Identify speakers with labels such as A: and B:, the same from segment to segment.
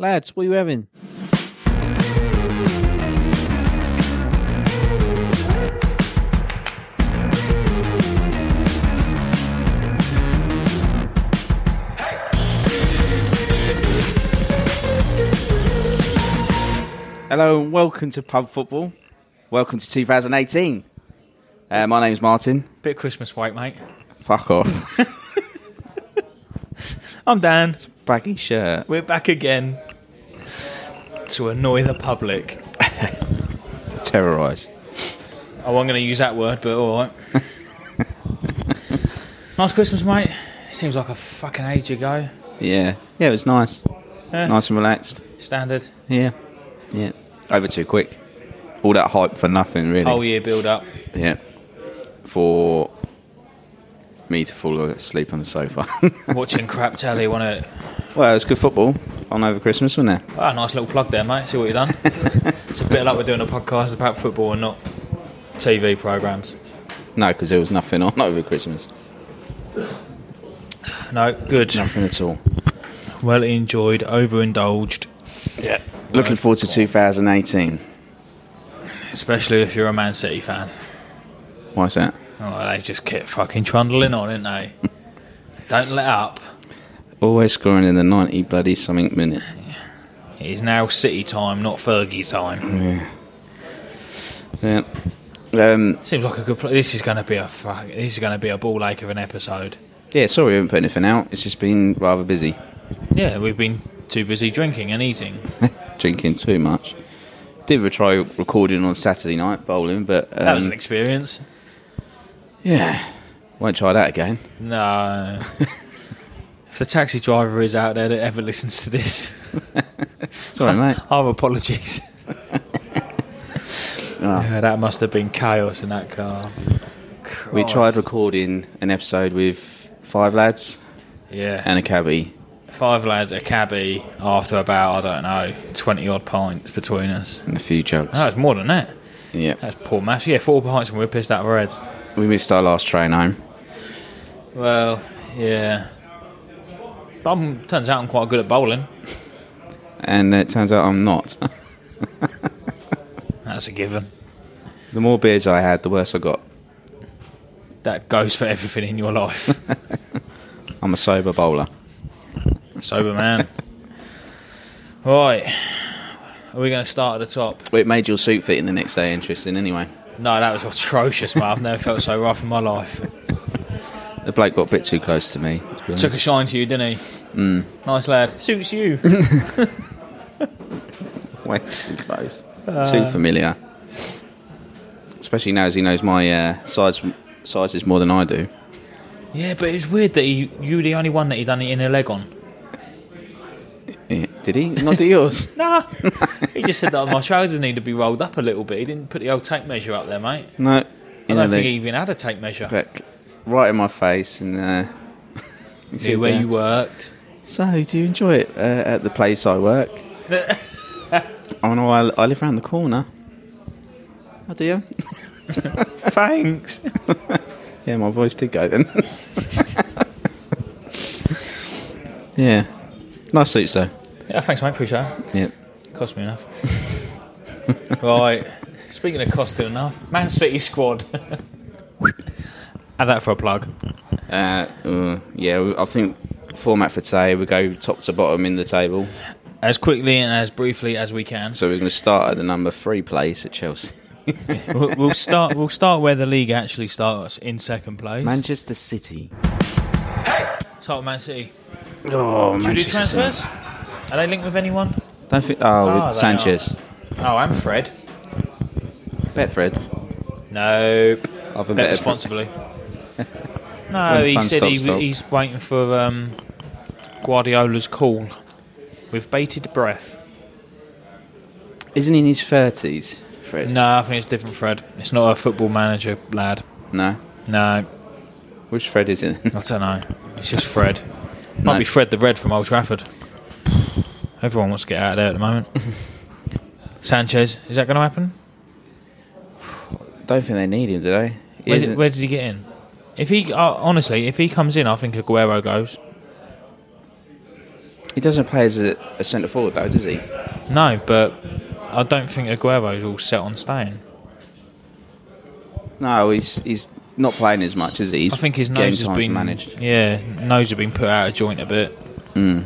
A: Lads, what are you having? Hello and welcome to Pub Football. Welcome to 2018. My name's Martin.
B: Bit of Christmas weight, mate.
A: Fuck off.
B: I'm Dan.
A: Baggy shirt.
B: We're back again to annoy the public.
A: Terrorise.
B: I wasn't going to use that word, but alright. Nice Christmas, mate. Seems like a fucking age ago.
A: Yeah, it was nice.
B: Yeah.
A: Nice and relaxed.
B: Standard.
A: Yeah. Over too quick. All that hype for nothing, really.
B: Whole year build up.
A: Yeah. For me to fall asleep on the sofa.
B: Watching crap telly, wasn't it?
A: Well, it was good football on over Christmas, wasn't it?
B: Ah, nice little plug there, mate. See what you've done. It's a bit like we're doing a podcast about football and not TV programmes.
A: No, because there was nothing on over Christmas.
B: No, good.
A: Nothing at all.
B: Well enjoyed, overindulged.
A: Yeah. Looking forward to 2018.
B: Especially if you're a Man City fan.
A: Why's that?
B: Oh, they just kept fucking trundling on, didn't they? Don't let up.
A: Always scoring in the 90 bloody something minute.
B: It is now City time, not Fergie time.
A: Yeah.
B: Seems like a good play. This is going to be a ball ache of an episode.
A: Yeah, sorry we haven't put anything out. It's just been rather busy.
B: Yeah, we've been too busy drinking and eating.
A: Drinking too much. Did try recording on Saturday night, bowling, but...
B: that was an experience.
A: Yeah. Won't try that again.
B: No. If the taxi driver is out there that ever listens to this...
A: Sorry, mate.
B: Our apologies. Yeah, that must have been chaos in that car. Christ.
A: We tried recording an episode with 5 lads
B: Yeah.
A: and a cabbie.
B: 5 lads, a cabbie, after about, I don't know, 20 odd pints between us.
A: And a few jugs.
B: No, it's more than that.
A: Yeah.
B: That's poor mash. Yeah, 4 pints and we're pissed out of our heads.
A: We missed our last train home.
B: Well, yeah. But turns out I'm quite good at bowling.
A: And it turns out I'm not.
B: That's a given.
A: The more beers I had, the worse I got.
B: That goes for everything in your life.
A: I'm a sober bowler.
B: Sober man. Right. Are we going to start at the top?
A: Well, it made your suit fitting the next day interesting anyway.
B: No, that was atrocious, mate. I've never felt so rough in my life.
A: The bloke got a bit too close to me, to be honest.
B: Took a shine to you, didn't he? Nice lad. Suits you.
A: Way too close. Too familiar. Especially now as he knows my sizes more than I do.
B: Yeah, but it's weird that you were the only one that he done the inner leg on.
A: Yeah. Did he? Not do yours?
B: Nah. He just said that my trousers need to be rolled up a little bit. He didn't put the old tape measure up there, mate.
A: No.
B: I don't think he even had a tape measure.
A: Back right in my face and
B: Knew where you worked.
A: So, do you enjoy it at the place I work? Oh no, I live around the corner. Oh, do you?
B: Thanks.
A: Yeah, my voice did go then. Yeah. Nice suits though.
B: Yeah, thanks, mate. Appreciate it.
A: Yeah.
B: Cost me enough. Right. Speaking of costing enough, Man City squad. Add that for a plug.
A: Yeah, I think format for today, we go top to bottom in the table.
B: As quickly and as briefly as we can.
A: So we're going to start at the number 3 place at Chelsea.
B: We'll start where the league actually starts, in second place.
A: Manchester City.
B: Start with Man City.
A: Oh,
B: Should we do
A: Manchester
B: transfers?
A: City.
B: Are they linked with anyone?
A: Don't think.
B: they
A: Sanchez.
B: Oh, and Fred.
A: Betfred.
B: Nope.
A: Other
B: Bet
A: better-
B: responsibly.
A: When
B: No,
A: the
B: he
A: fun
B: said
A: stops.
B: he's waiting for Guardiola's call with bated breath.
A: Isn't he in his 30s, Fred?
B: No, I think it's different Fred. It's not a football manager lad.
A: No?
B: No,
A: Which Fred is it?
B: I don't know. It's just Fred.
A: No.
B: Might be Fred the Red from Old Trafford. Everyone wants to get out of there at the moment. Sanchez, is that going to happen?
A: Don't think they need him, do they?
B: Where does he get in? If he honestly, if he comes in, I think Aguero goes.
A: He doesn't play as a centre forward though, does he?
B: No, but I don't think Aguero's all set on staying.
A: No, he's not playing as much, is he?
B: I think his nose has been
A: managed.
B: Yeah, nose has been put out of joint a bit.
A: No,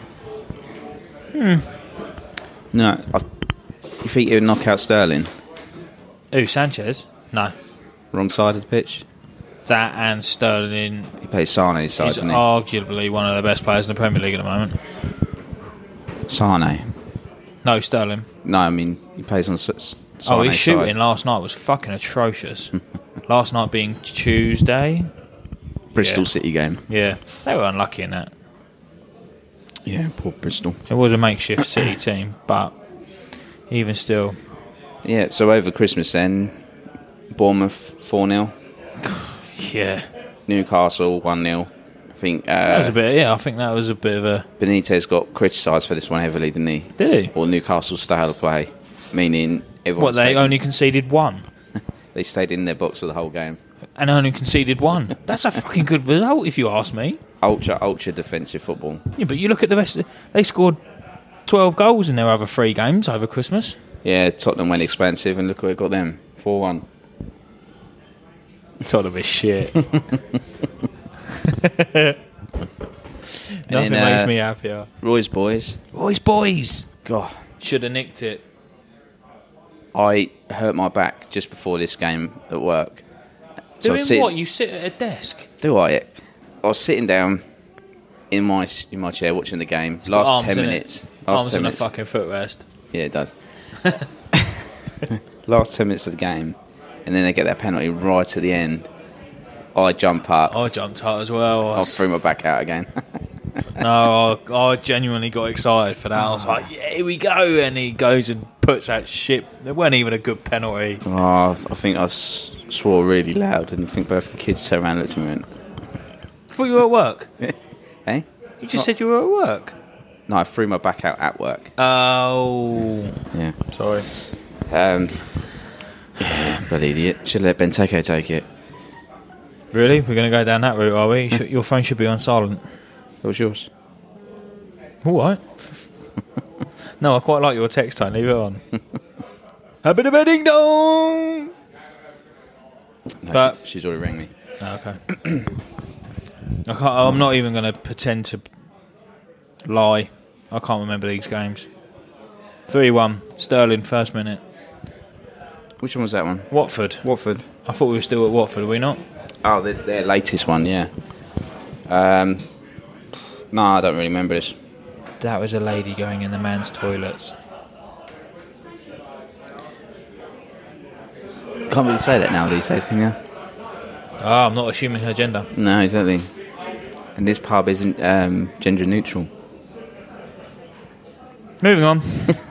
A: you think he would knock out Sterling?
B: Ooh, Sanchez? No.
A: Wrong side of the pitch.
B: That and Sterling.
A: He plays Sane's side,
B: He's
A: doesn't he?
B: arguably one of the best players in the Premier League at the moment.
A: Sane.
B: No, Sterling.
A: No, I mean he plays on Sane's
B: His shooting
A: side.
B: last night was fucking atrocious. Last night being Tuesday.
A: Bristol
B: Yeah.
A: City game.
B: Yeah, they were unlucky in that.
A: Yeah, poor Bristol.
B: It was a makeshift City team, but even still.
A: Yeah, so over Christmas then, Bournemouth 4-0,
B: Yeah.
A: Newcastle 1-0. I think
B: That was a bit, I think that was a bit of a...
A: Benitez got criticised for this one heavily, didn't he?
B: Did he?
A: Or Newcastle's style of play, meaning everyone.
B: What, they only conceded one?
A: They stayed in their box for the whole game.
B: And only conceded one. That's a fucking good result, if you ask me.
A: Ultra defensive football.
B: Yeah, but you look at the rest. They scored 12 goals in their other 3 games over Christmas.
A: Yeah, Tottenham went expansive, and look where it got them, 4-1.
B: Tottenham is shit. Nothing
A: then,
B: makes me happier.
A: Roy's boys.
B: Roy's boys.
A: God,
B: Should have nicked it.
A: I hurt my back just before this game at work. So I was
B: Doing
A: sitting-
B: what? You sit at a desk?
A: Do I? I was sitting down in my chair watching the game. Last 10 minutes.
B: Arms on a fucking footrest.
A: Yeah, it does. Last 10 minutes of the game, and then they get that penalty right at the end. I jump up.
B: I jumped out as well.
A: I threw my back out again.
B: No, I genuinely got excited for that. I was like, yeah, here we go. And he goes and puts that shit. It wasn't even a good penalty.
A: Oh, I think I swore really loud, and I think both the kids turned around and looked at me and went,
B: I thought you were at work.
A: hey?
B: You just said you were at work.
A: No, I threw my back out at work.
B: Oh.
A: Yeah.
B: Sorry.
A: Yeah, bloody idiot. Should have let Benteke take it.
B: Really? We're going to go down that route, are we? Your phone should be on silent.
A: That was yours.
B: All right. No, I quite like your text tone. Leave it on. Happy the ding dong.
A: No,
B: But-
A: she's already rang me.
B: Oh, okay. I'm not even going to pretend to lie. I can't remember these games. 3-1. Sterling, first minute.
A: Which one was that one?
B: Watford.
A: Watford.
B: I thought we were still at Watford, were we not?
A: Oh, their latest one, yeah. No, I don't really remember this.
B: That was a lady going in the man's toilets.
A: Can't really say that now these days, can you?
B: Oh, I'm not assuming her gender.
A: No, exactly. And this pub isn't gender neutral.
B: Moving on.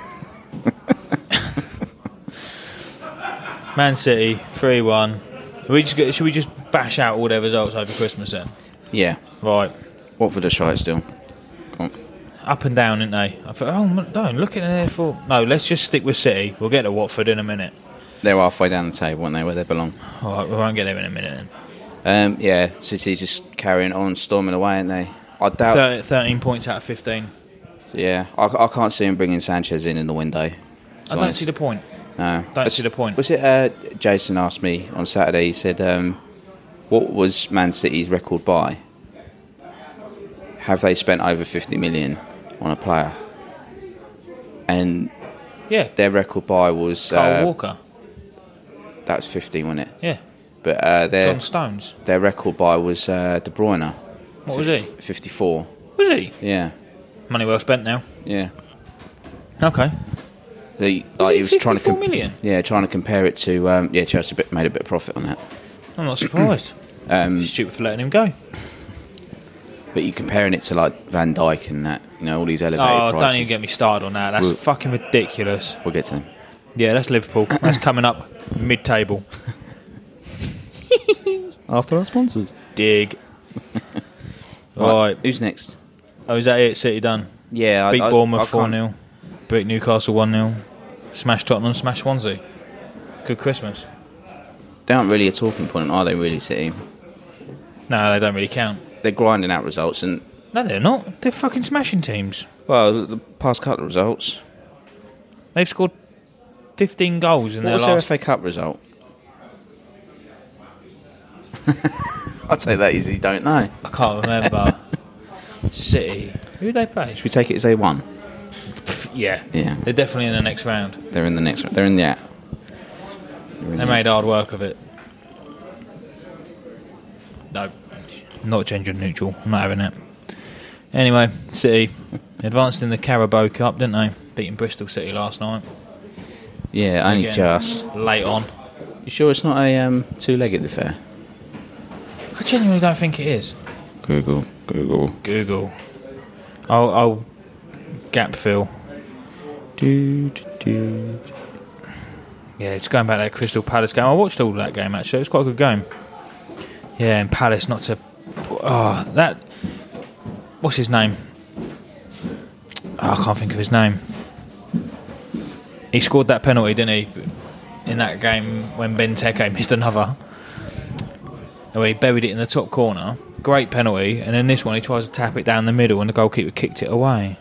B: Man City, 3-1. Should we just bash out all their results over Christmas then?
A: Yeah.
B: Right.
A: Watford are shy still. Come on.
B: Up and down, didn't they? I thought, don't look at there for... No, let's just stick with City. We'll get to Watford in a minute.
A: They're halfway down the table, aren't they, where they belong?
B: All right, we won't get there in a minute then.
A: Yeah, City just carrying on, storming away, aren't they? I doubt...
B: 13 points out of 15.
A: Yeah, I can't see him bringing Sanchez in the window.
B: I don't see the point.
A: No.
B: Don't see the point.
A: Was it Jason asked me on Saturday, he said, what was Man City's record by? Have they spent over 50 million on a player? And
B: Yeah.
A: their record buy was...
B: Kyle Walker.
A: That was 15, wasn't it?
B: Yeah.
A: But
B: John Stones.
A: their record buy was De Bruyne.
B: What was he?
A: 54.
B: Was he?
A: Yeah.
B: Money well spent now.
A: Yeah.
B: Okay.
A: So he was trying to
B: 54 million?
A: trying to compare it to Chelsea made a bit of profit on that.
B: I'm not surprised. Stupid for letting him go.
A: But you're comparing it to like Van Dijk and that, all these elevated prices.
B: Don't even get me started on that. That's fucking ridiculous.
A: We'll get to them.
B: Yeah, that's Liverpool. That's coming up mid-table.
A: After our sponsors.
B: Dig. Right.
A: Who's next?
B: Oh, is that it? City done?
A: Yeah,
B: Beat Bournemouth
A: I can't-
B: 4-0. Beat Newcastle 1-0. Smash Tottenham, smash Swansea. Good Christmas.
A: They aren't really a talking point, are they, really, City?
B: No, they don't really count.
A: They're grinding out results, and
B: No, they're not. They're fucking smashing teams.
A: Well, the past couple of results.
B: They've scored 15 goals in
A: What
B: their
A: was
B: last...
A: their FA Cup result? I'll take that as you don't know.
B: I can't remember. City. Who did they play?
A: Should we take it as they won?
B: Yeah.
A: Yeah.
B: They're definitely in the next round.
A: They're in the next one. They're in the...
B: They made hard work of it. No. Not gender neutral. I'm not having it. Anyway, City advanced in the Carabao Cup, didn't they? Beating Bristol City last night.
A: Yeah, only
B: Again,
A: just.
B: late on.
A: You sure it's not a two-legged affair?
B: I genuinely don't think it is.
A: Google.
B: I'll gap fill. Yeah, it's going back to that Crystal Palace game. I watched all of that game actually. It was quite a good game. Yeah, and Palace not to. Oh, that. What's his name? Oh, I can't think of his name. He scored that penalty, didn't he? In that game when Benteke missed another. Oh, he buried it in the top corner. Great penalty. And then this one, he tries to tap it down the middle and the goalkeeper kicked it away.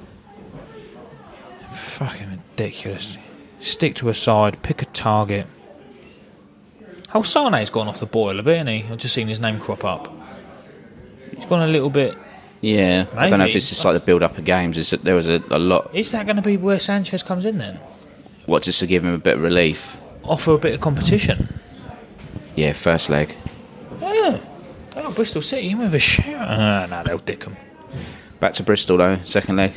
B: Fucking ridiculous. Stick to a side, pick a target. Oh, Sane's gone off the boil a bit, hasn't he? I've just seen his name crop up. He's gone a little bit...
A: Yeah, I don't know if
B: Maybe.
A: it's just like the build-up of games. There was a lot...
B: Is that going to be where Sanchez comes in then?
A: What, just to give him a bit of relief?
B: Offer a bit of competition?
A: Yeah, first leg.
B: Yeah. Oh, Bristol City, you have a shout. No, they'll dick them.
A: Back to Bristol, though, second leg.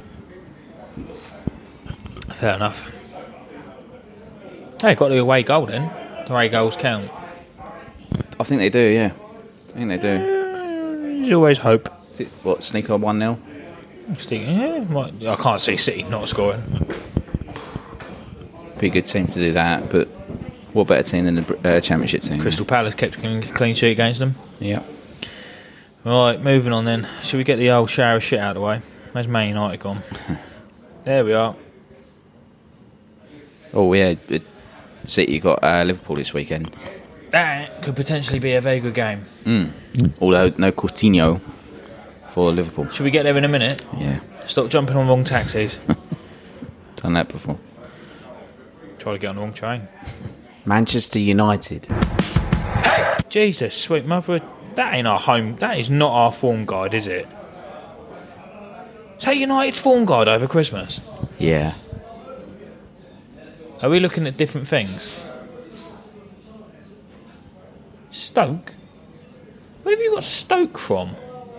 B: Fair enough. Hey, got the away goal then. The away goals count.
A: I think they do, yeah. I think they do.
B: There's always hope.
A: Is it, what, sneak on 1-0?
B: I can't see City not scoring.
A: Be a good team to do that, but what better team than the Championship team?
B: Crystal Palace kept a clean sheet against them.
A: Yeah.
B: Right, moving on then. Should we get the old shower of shit out of the way? Where's Man United gone? There we are.
A: Oh, yeah. City got Liverpool this weekend.
B: That could potentially be a very good game.
A: Although no Coutinho for Liverpool.
B: Should we get there in a minute?
A: Yeah.
B: Stop jumping on wrong taxis.
A: Done that before.
B: Try to get on the wrong train.
A: Manchester United.
B: Jesus, sweet mother. That ain't our home. That is not our form guide, is it? Is that United's form guide over Christmas?
A: Yeah.
B: Are we looking at different things? Stoke? Where have you got Stoke from?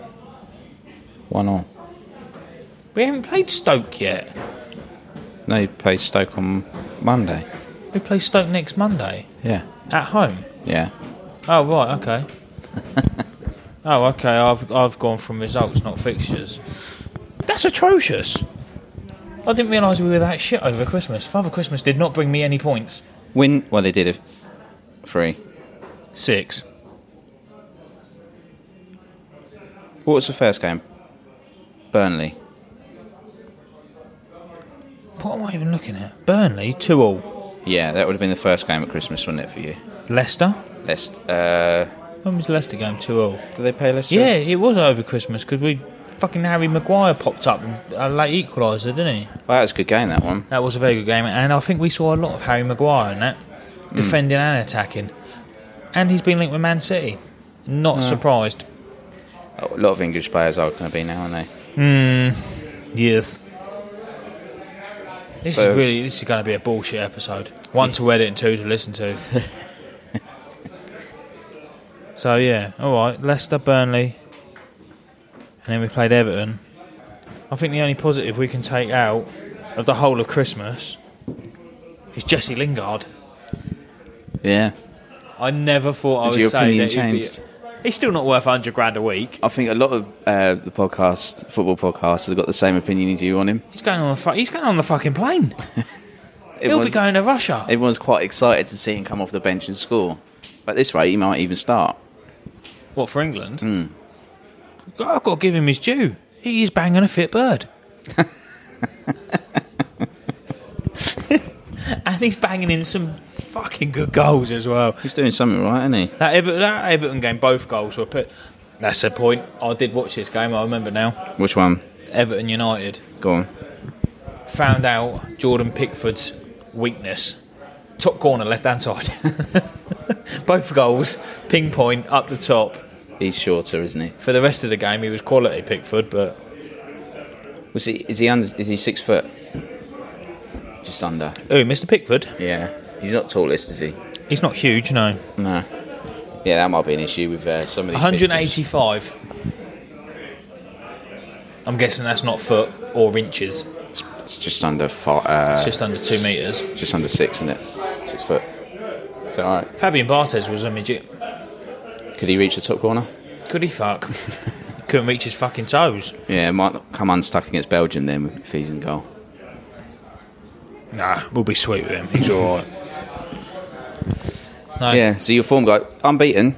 A: 1-1.
B: We haven't played Stoke yet.
A: No, you play Stoke on Monday.
B: We play Stoke next Monday.
A: Yeah.
B: At home?
A: Yeah.
B: Oh, right, okay. Oh, okay, I've gone from results, not fixtures. That's atrocious. I didn't realise we were that shit over Christmas. Father Christmas did not bring me any points.
A: Win. Well, they did it. 3.
B: 6.
A: What was the first game? Burnley.
B: What am I even looking at? Burnley, 2-2.
A: Yeah, that would have been the first game at Christmas, wouldn't it, for you?
B: Leicester?
A: Leicester.
B: When was the Leicester game? 2-2.
A: Did they play Leicester?
B: Yeah, it was over Christmas because fucking Harry Maguire popped up and a late equaliser, didn't he?
A: Well, that was a good game, that one.
B: That was a very good game, and I think we saw a lot of Harry Maguire in that, defending and attacking. And he's been linked with Man City. Not surprised.
A: A lot of English players are going to be now, aren't they?
B: Yes. This is going to be a bullshit episode. 1 to edit and 2 to listen to. So yeah, alright, Leicester, Burnley, and then we played Everton. I think the only positive we can take out of the whole of Christmas is Jesse Lingard.
A: Yeah.
B: I never thought
A: Has
B: I
A: your
B: would say
A: opinion
B: that
A: changed?
B: he's still not worth $100,000 a week.
A: I think a lot of the football podcasts, have got the same opinion as you on him.
B: He's going on the fucking plane. He'll be going to Russia.
A: Everyone's quite excited to see him come off the bench and score. At this rate, he might even start.
B: What, for England? I've got to give him his due. He is banging a fit bird. And he's banging in some fucking good goals as well.
A: He's doing something right, isn't he?
B: That Everton game, both goals were put. That's the point. I did watch this game, I remember now.
A: Which one?
B: Everton United.
A: Go on.
B: Found out Jordan Pickford's weakness. Top corner, left-hand side. Both goals, ping point, up the top.
A: He's shorter, isn't he?
B: For the rest of the game, he was quality Pickford, but...
A: Is he 6 foot? Just under.
B: Who, Mr. Pickford?
A: Yeah. He's not tallest, is he?
B: He's not huge, no.
A: No. Yeah, that might be an issue with some of these
B: 185. I'm guessing that's not foot or inches.
A: It's just under
B: It's just under 2 metres.
A: Just under 6, isn't it? 6 foot. Is that alright?
B: Fabian Barthez was a midget.
A: Could he reach the top corner?
B: Could he fuck? Couldn't reach his fucking toes.
A: Yeah, might come unstuck against Belgium then if he's in goal.
B: Nah, we'll be sweet with him. He's alright. No.
A: Yeah, so your form guy, unbeaten.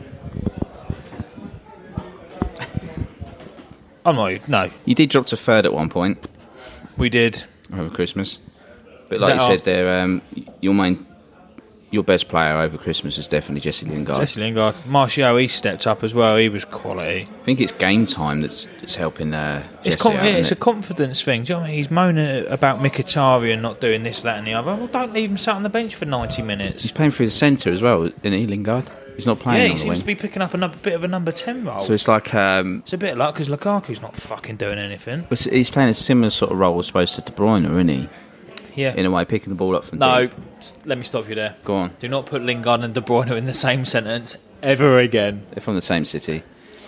B: I'm not. No,
A: You did drop to third at one point
B: we did.
A: over Christmas. But
B: Is
A: like
B: that
A: you said there, your best player over Christmas is definitely Jesse Lingard.
B: Jesse Lingard. Martial, he stepped up as well. He was quality.
A: I think it's game time that's helping
B: It's
A: Jesse out,
B: it's
A: isn't
B: a confidence thing. Do you know what I mean? He's moaning about Mkhitaryan not doing this, that and the other. Well, don't leave him sat on the bench for 90 minutes.
A: He's playing through the centre as well, isn't he, Lingard? He's not playing
B: Yeah,
A: on
B: he
A: the
B: seems
A: wing.
B: to be picking up a bit of a number 10 role.
A: So it's like
B: It's a bit of luck because Lukaku's not fucking doing anything.
A: but he's playing a similar sort of role, I suppose, to De Bruyne, isn't he?
B: Yeah.
A: In a way, picking the ball up from
B: No,
A: deep.
B: let me stop you there.
A: Go on.
B: Do not put Lingard and De Bruyne in the same sentence ever again.
A: They're from the same city.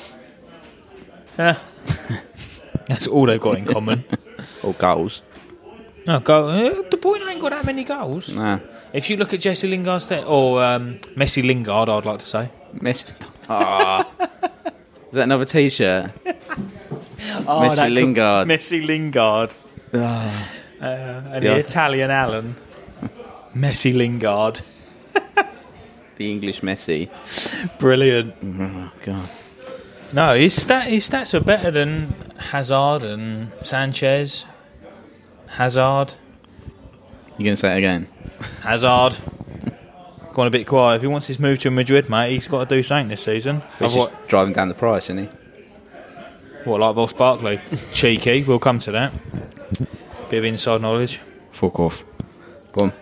B: That's all they've got in common.
A: Or goals.
B: No, De Bruyne ain't got that many goals.
A: Nah.
B: If you look at Jesse Lingard's or Messi Lingard, I'd like to say.
A: Messi. Ah. Is that another T-shirt? Messi Lingard.
B: Messi Lingard.
A: Ah.
B: And
A: Yeah.
B: the Italian Alan. Messi Lingard.
A: The English Messi.
B: Brilliant.
A: Oh, God.
B: No, his stats are better than Hazard and Sanchez. Hazard.
A: You going to say it again?
B: Hazard. Gone a bit quiet. If he wants his move to Madrid, mate, he's got to do something this season.
A: He's just driving down the price, isn't he?
B: What, like Ross Barkley? Cheeky. We'll come to that. Bit of inside knowledge.
A: Fuck off. Go on.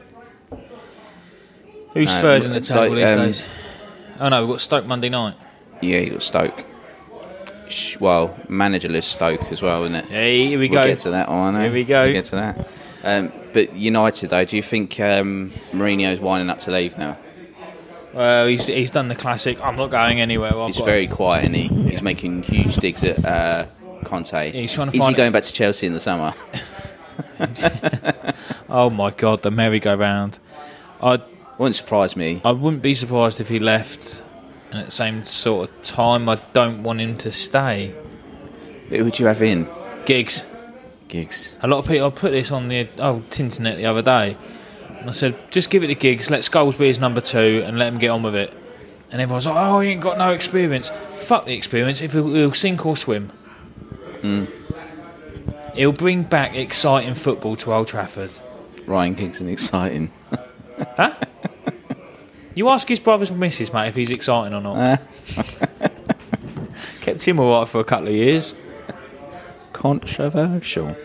B: Who's third in the table
A: like,
B: these days? Oh no, we've got Stoke Monday night.
A: Yeah, you got Stoke. Well, managerless Stoke as well, isn't it?
B: Hey, here we
A: We'll
B: go.
A: get to that one.
B: Here we go.
A: We'll get to that. But United, though, do you think Mourinho's winding up to leave now?
B: Well, he's done the classic. I'm not going anywhere.
A: He's very quiet, isn't he? He's making huge digs at Conte.
B: Yeah, he's trying to
A: Is
B: find
A: he going back to Chelsea in the summer?
B: Oh my God, the merry-go-round.
A: Wouldn't surprise me.
B: I wouldn't be surprised if he left, and at the same sort of time, I don't want him to stay.
A: Who would you have in?
B: Giggs. A lot of people. I put this on the Tinternet the other day. I said, just give it to Giggs. Let Scholes be his number 2, and let him get on with it. And everyone's like, oh, he ain't got no experience. Fuck the experience. If he'll sink or swim. He'll bring back exciting football to Old Trafford.
A: Ryan Giggs and exciting.
B: Huh? You ask his brothers and missus, mate, if he's exciting or not. Kept him alright for a couple of years.
A: Controversial.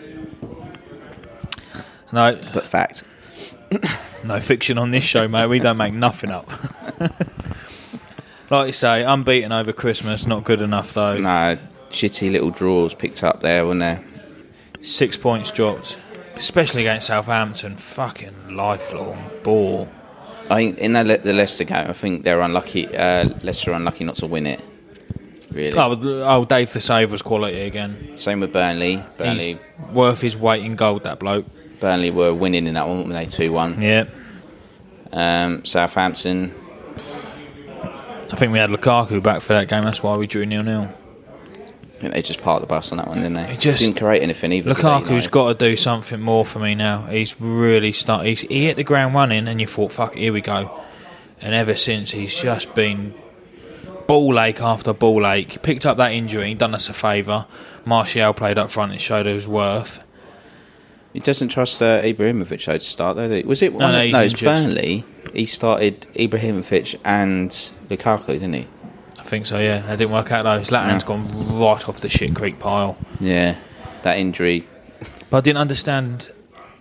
B: No,
A: But fact.
B: no fiction on this show, mate. We don't make nothing up. Like you say, unbeaten over Christmas, not good enough though.
A: No, shitty little draws picked up there, wasn't there?
B: 6 points dropped, especially against Southampton. Fucking lifelong ball.
A: I think in the Leicester game, I think they're unlucky. Leicester are unlucky not to win it. Really.
B: Dave the Save was quality again.
A: Same with Burnley.
B: He's worth his weight in gold, that bloke.
A: Burnley were winning in that one, weren't they? 2-1.
B: Yeah.
A: Southampton.
B: I think we had Lukaku back for that game. That's why we drew 0-0.
A: I think they just parked the bus on that one, didn't they?
B: He just
A: didn't create anything either.
B: Lukaku's got to do something more for me now. He's really started. He hit the ground running, and you thought, "Fuck, here we go." And ever since, he's just been ball ache after ball ache. Picked up that injury, done us a favour. Martial played up front and showed his worth.
A: He doesn't trust Ibrahimovic though to start though. Was it?
B: No, he's
A: it's
B: injured.
A: Burnley. He started Ibrahimovic and Lukaku, didn't he?
B: I think so, yeah. That didn't work out though. Zlatan's gone right off the shit creek pile.
A: Yeah, that injury.
B: But I didn't understand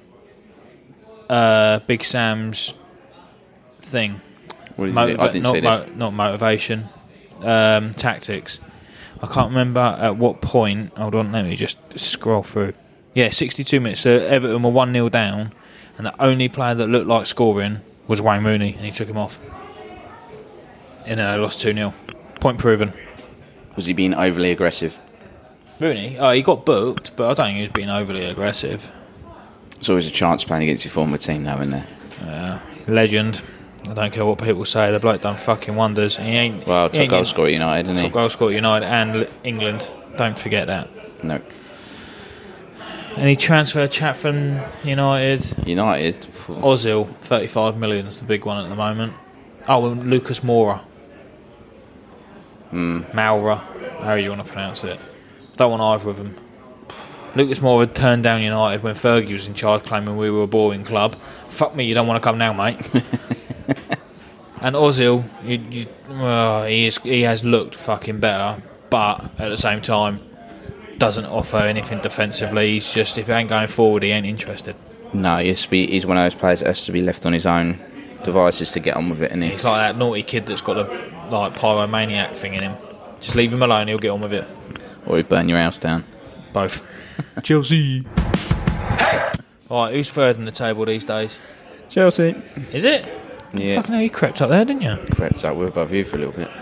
B: Big Sam's thing.
A: What did you do? I didn't see this.
B: Not motivation, tactics. I can't remember at what point. Hold on, let me just scroll through. Yeah, 62 minutes. So Everton were 1-0 down, and the only player that looked like scoring was Wayne Rooney, and he took him off. And then they lost 2-0. Point proven.
A: Was he being overly aggressive?
B: Rooney? Oh, he got booked, but I don't think he was being overly aggressive.
A: There's always a chance playing against your former team, though, isn't there?
B: Legend. I don't care what people say. The bloke done fucking wonders. He ain't.
A: Well, top goal scorer at United, isn't he?
B: Top goal scorer at United and England. Don't forget that.
A: No.
B: Any transfer chat from United? Ozil, 35 million is the big one at the moment. Oh, and Lucas Moura. Moura, however you want to pronounce it. Don't want either of them. Lucas Moura turned down United when Fergie was in charge, claiming we were a boring club. Fuck me, you don't want to come now, mate. And Ozil, he has looked fucking better, but at the same time, doesn't offer anything defensively. He's just, if he ain't going forward, he ain't interested.
A: No, he's one of those players that has to be left on his own devices to get on with it, isn't he?
B: He's like that naughty kid that's got a pyromaniac thing in him. Just leave him alone, he'll get on with it.
A: Or he'll burn your house down.
B: Both.
A: Chelsea.
B: Alright, who's third in the table these days?
A: Chelsea.
B: Is it?
A: Yeah.
B: Fucking hell, you crept up there, didn't you?
A: Crept up, we're above you for a little bit.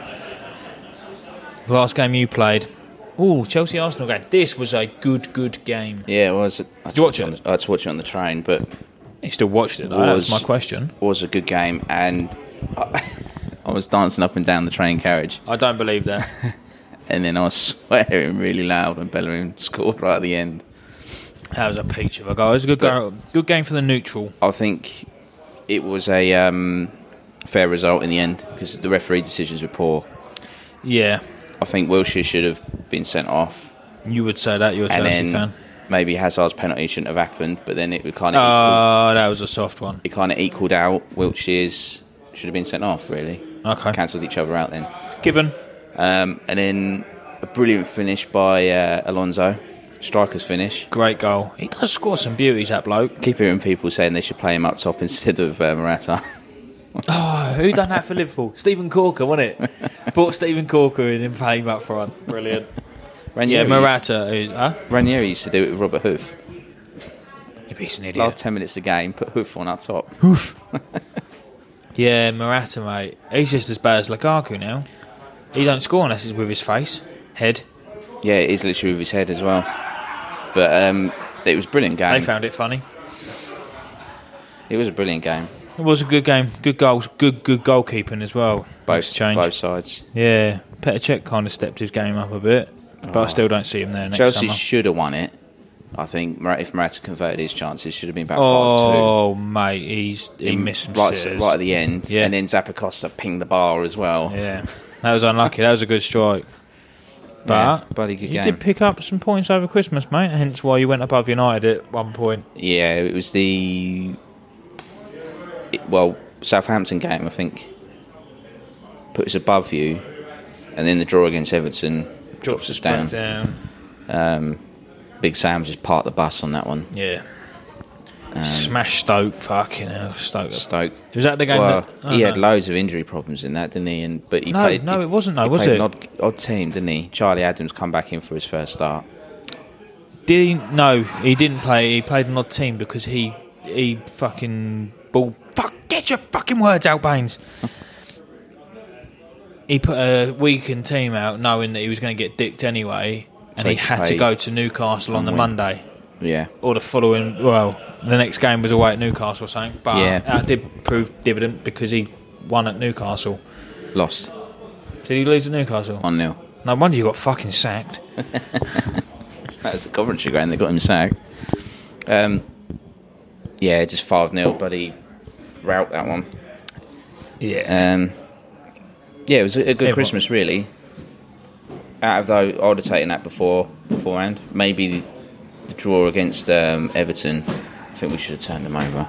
B: The last game you played. Ooh, Chelsea-Arsenal game. This was a good game.
A: Yeah, it was.
B: Did you watch it?
A: I had to watch it on the train, but...
B: You still watched it, though. That was my question.
A: Was a good game, and I was dancing up and down the train carriage.
B: I don't believe that.
A: And then I was swearing really loud when Bellerin scored right at the end.
B: That was a peach of a goal. It was a good game for the neutral.
A: I think it was a fair result in the end, because the referee decisions were poor.
B: Yeah.
A: I think Wilshere should have been sent off.
B: You would say that, you're a Chelsea fan.
A: Maybe Hazard's penalty shouldn't have happened, but then it would kind of
B: that was a soft one.
A: It kind of equalled out. Wilshere's should have been sent off, really.
B: Okay.
A: Cancelled each other out then.
B: Given.
A: And then a brilliant finish by Alonso. Striker's finish.
B: Great goal. He does score some beauties, that bloke.
A: Keep hearing people saying they should play him up top instead of Morata.
B: Oh, who done that for Liverpool? Stephen Corker, wasn't it? Brought Stephen Corker in and played him up front. Brilliant.
A: Ranieri
B: Morata.
A: Ranieri used to do it with Robert Hoof.
B: He's an idiot.
A: Last 10 minutes of the game, put Hoof on up top.
B: Hoof. Yeah, Morata, mate. He's just as bad as Lukaku now. He don't score unless it's with his face. Head.
A: Yeah, it is literally with his head as well. But it was a brilliant game.
B: They found it funny.
A: It was a brilliant game.
B: It was a good game. Good goals. Good goalkeeping as well.
A: Both sides.
B: Yeah. Petr Cech kind of stepped his game up a bit. But I still don't see him there next
A: Chelsea
B: summer.
A: should have won it. I think if Morata converted his chances, should have been about 5-2.
B: Oh, mate, he missed some
A: right
B: sitters.
A: Right at the end.
B: Yeah.
A: And then Zappacosta pinged the bar as well.
B: Yeah. That was unlucky. That was a good strike. But
A: bloody good game.
B: You did pick up some points over Christmas, mate. Hence why you went above United at one point.
A: Yeah, it was Southampton game, I think, put us above you. And then the draw against Everton drops us down. Big Sam just parked the bus on that one.
B: Yeah. Smash Stoke, fucking hell, Stoke. Was that the game?
A: He had loads of injury problems in that, didn't he?
B: It wasn't. No, was it?
A: An odd team, didn't he? Charlie Adams come back in for his first start.
B: Did he? No, he didn't play. He played an odd team because he fucking ball. Fuck! Get your fucking words out, Baines. He put a weakened team out, knowing that he was going to get dicked anyway. And he had to go to Newcastle on the Monday.
A: Yeah.
B: Or the following, the next game was away at Newcastle or something. But that did prove dividend because he won at Newcastle.
A: Lost.
B: Did he lose at Newcastle?
A: 1-0.
B: No wonder you got fucking sacked.
A: That was the Coventry game, they got him sacked. Just 5-0, bloody rout, that one.
B: Yeah.
A: It was a good Christmas, really. Out of though, I would have taken that beforehand. Maybe the draw against Everton. I think we should have turned them over.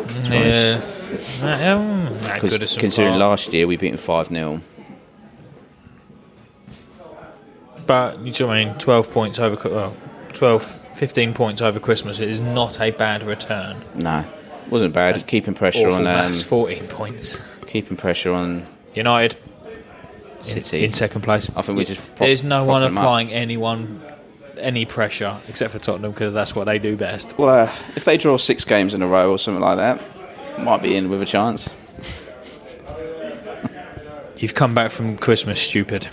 B: Yeah.
A: Because considering last year we beat them 5-0.
B: But, you know what I mean, 12 points over... 15 points over Christmas is not a bad return.
A: No, wasn't bad. It's keeping pressure on...
B: That's 14 points.
A: Keeping pressure on...
B: United.
A: City.
B: In second place.
A: I think we just...
B: There's no one applying any pressure except for Tottenham because that's what they do best.
A: Well, if they draw 6 games in a row or something like that, might be in with a chance.
B: You've come back from Christmas, stupid.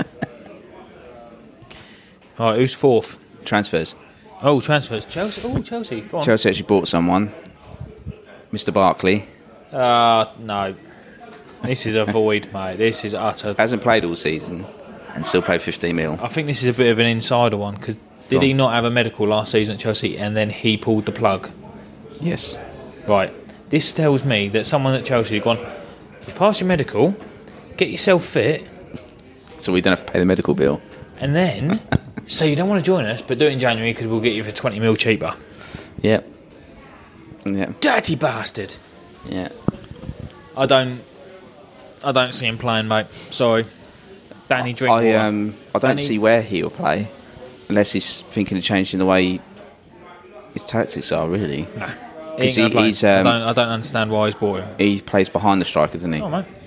B: All right, who's fourth?
A: Transfers.
B: Oh, transfers. Chelsea. Oh, Chelsea. Go on.
A: Chelsea actually bought someone. Mr. Barkley.
B: No. This is a void, mate. This is utter...
A: Hasn't played all season and still paid 15 mil.
B: I think this is a bit of an insider one because did he not have a medical last season at Chelsea and then he pulled the plug?
A: Yes.
B: Right. This tells me that someone at Chelsea had gone, you pass your medical, get yourself fit...
A: So we don't have to pay the medical bill.
B: And then... So you don't want to join us, but do it in January because we'll get you for 20 mil cheaper.
A: Yep.
B: Dirty bastard.
A: Yeah.
B: I don't see him playing, mate. Sorry. Danny Drinkwater.
A: I don't see where he'll play unless he's thinking of changing the way his tactics are, really.
B: Nah.
A: Because
B: he's I don't understand why he's bought him.
A: He plays behind the striker, doesn't he?
B: Oh, mate.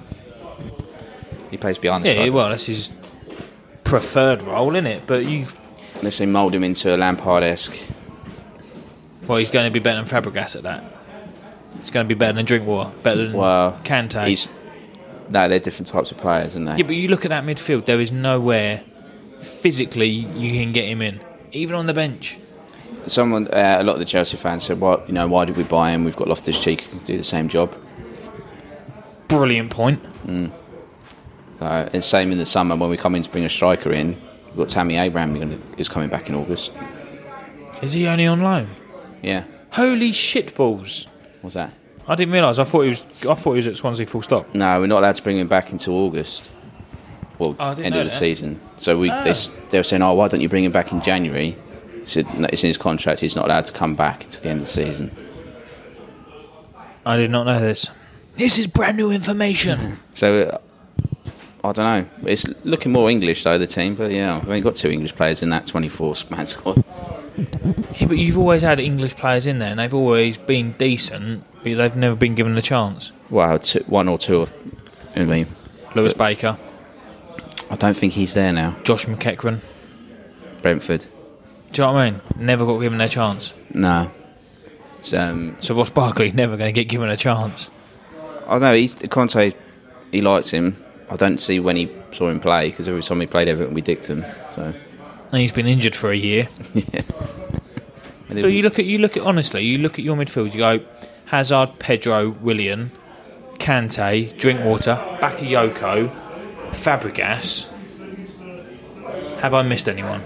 A: He plays behind the striker.
B: Yeah, well, that's his preferred role, isn't it? But
A: unless they mould him into a Lampard-esque.
B: Well, he's going to be better than Fabregas at that. He's going to be better than Drinkwater, better than Kante.
A: No, they're different types of players, aren't they?
B: Yeah, but you look at that midfield, there is nowhere physically you can get him in, even on the bench.
A: A lot of the Chelsea fans said, "Well, why did we buy him? We've got Loftus-Cheek who can do the same job."
B: Brilliant point.
A: So it's same in the summer when we come in to bring a striker in. We've got Tammy Abraham who's coming back in August.
B: Is he only on loan?
A: Yeah.
B: Holy shitballs!
A: What's that?
B: I didn't realise. I thought he was at Swansea full stop.
A: No, we're not allowed to bring him back until August. Well, end of the season. So they were saying, why don't you bring him back in January? It's in his contract. He's not allowed to come back until the end of the season.
B: I did not know this. This is brand new information.
A: So I don't know. It's looking more English though, the team. But yeah, we've only got 2 English players in that 24-man squad.
B: Yeah, but you've always had English players in there, and they've always been decent, but they've never been given the chance.
A: Well, 1 or 2 of... I mean,
B: Lewis Baker.
A: I don't think he's there now.
B: Josh McEachran.
A: Brentford.
B: Do you know what I mean? Never got given their chance.
A: No.
B: So Ross Barkley never going to get given a chance.
A: I know, Conte, he likes him. I don't see when he saw him play, because every time he played Everton, we dicked him. So.
B: And he's been injured for a year.
A: Yeah.
B: But you look at honestly, you look at your midfield, you go Hazard, Pedro, Willian, Kante, Drinkwater, Bakayoko, Fabregas. Have I missed anyone?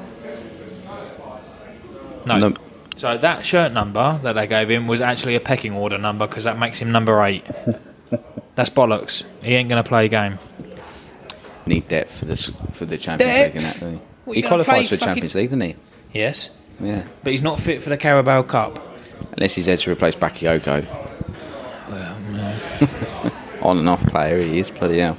B: No. So that shirt number that they gave him was actually a pecking order number because that makes him number 8. That's bollocks. He ain't going to play a game.
A: Need depth for the Champions League and that, don't he? He qualifies for the Champions League, doesn't he?
B: Yes.
A: Yeah.
B: But he's not fit for the Carabao Cup.
A: Unless he's there to replace Bakayoko.
B: Well, no.
A: On and off player he is, bloody hell.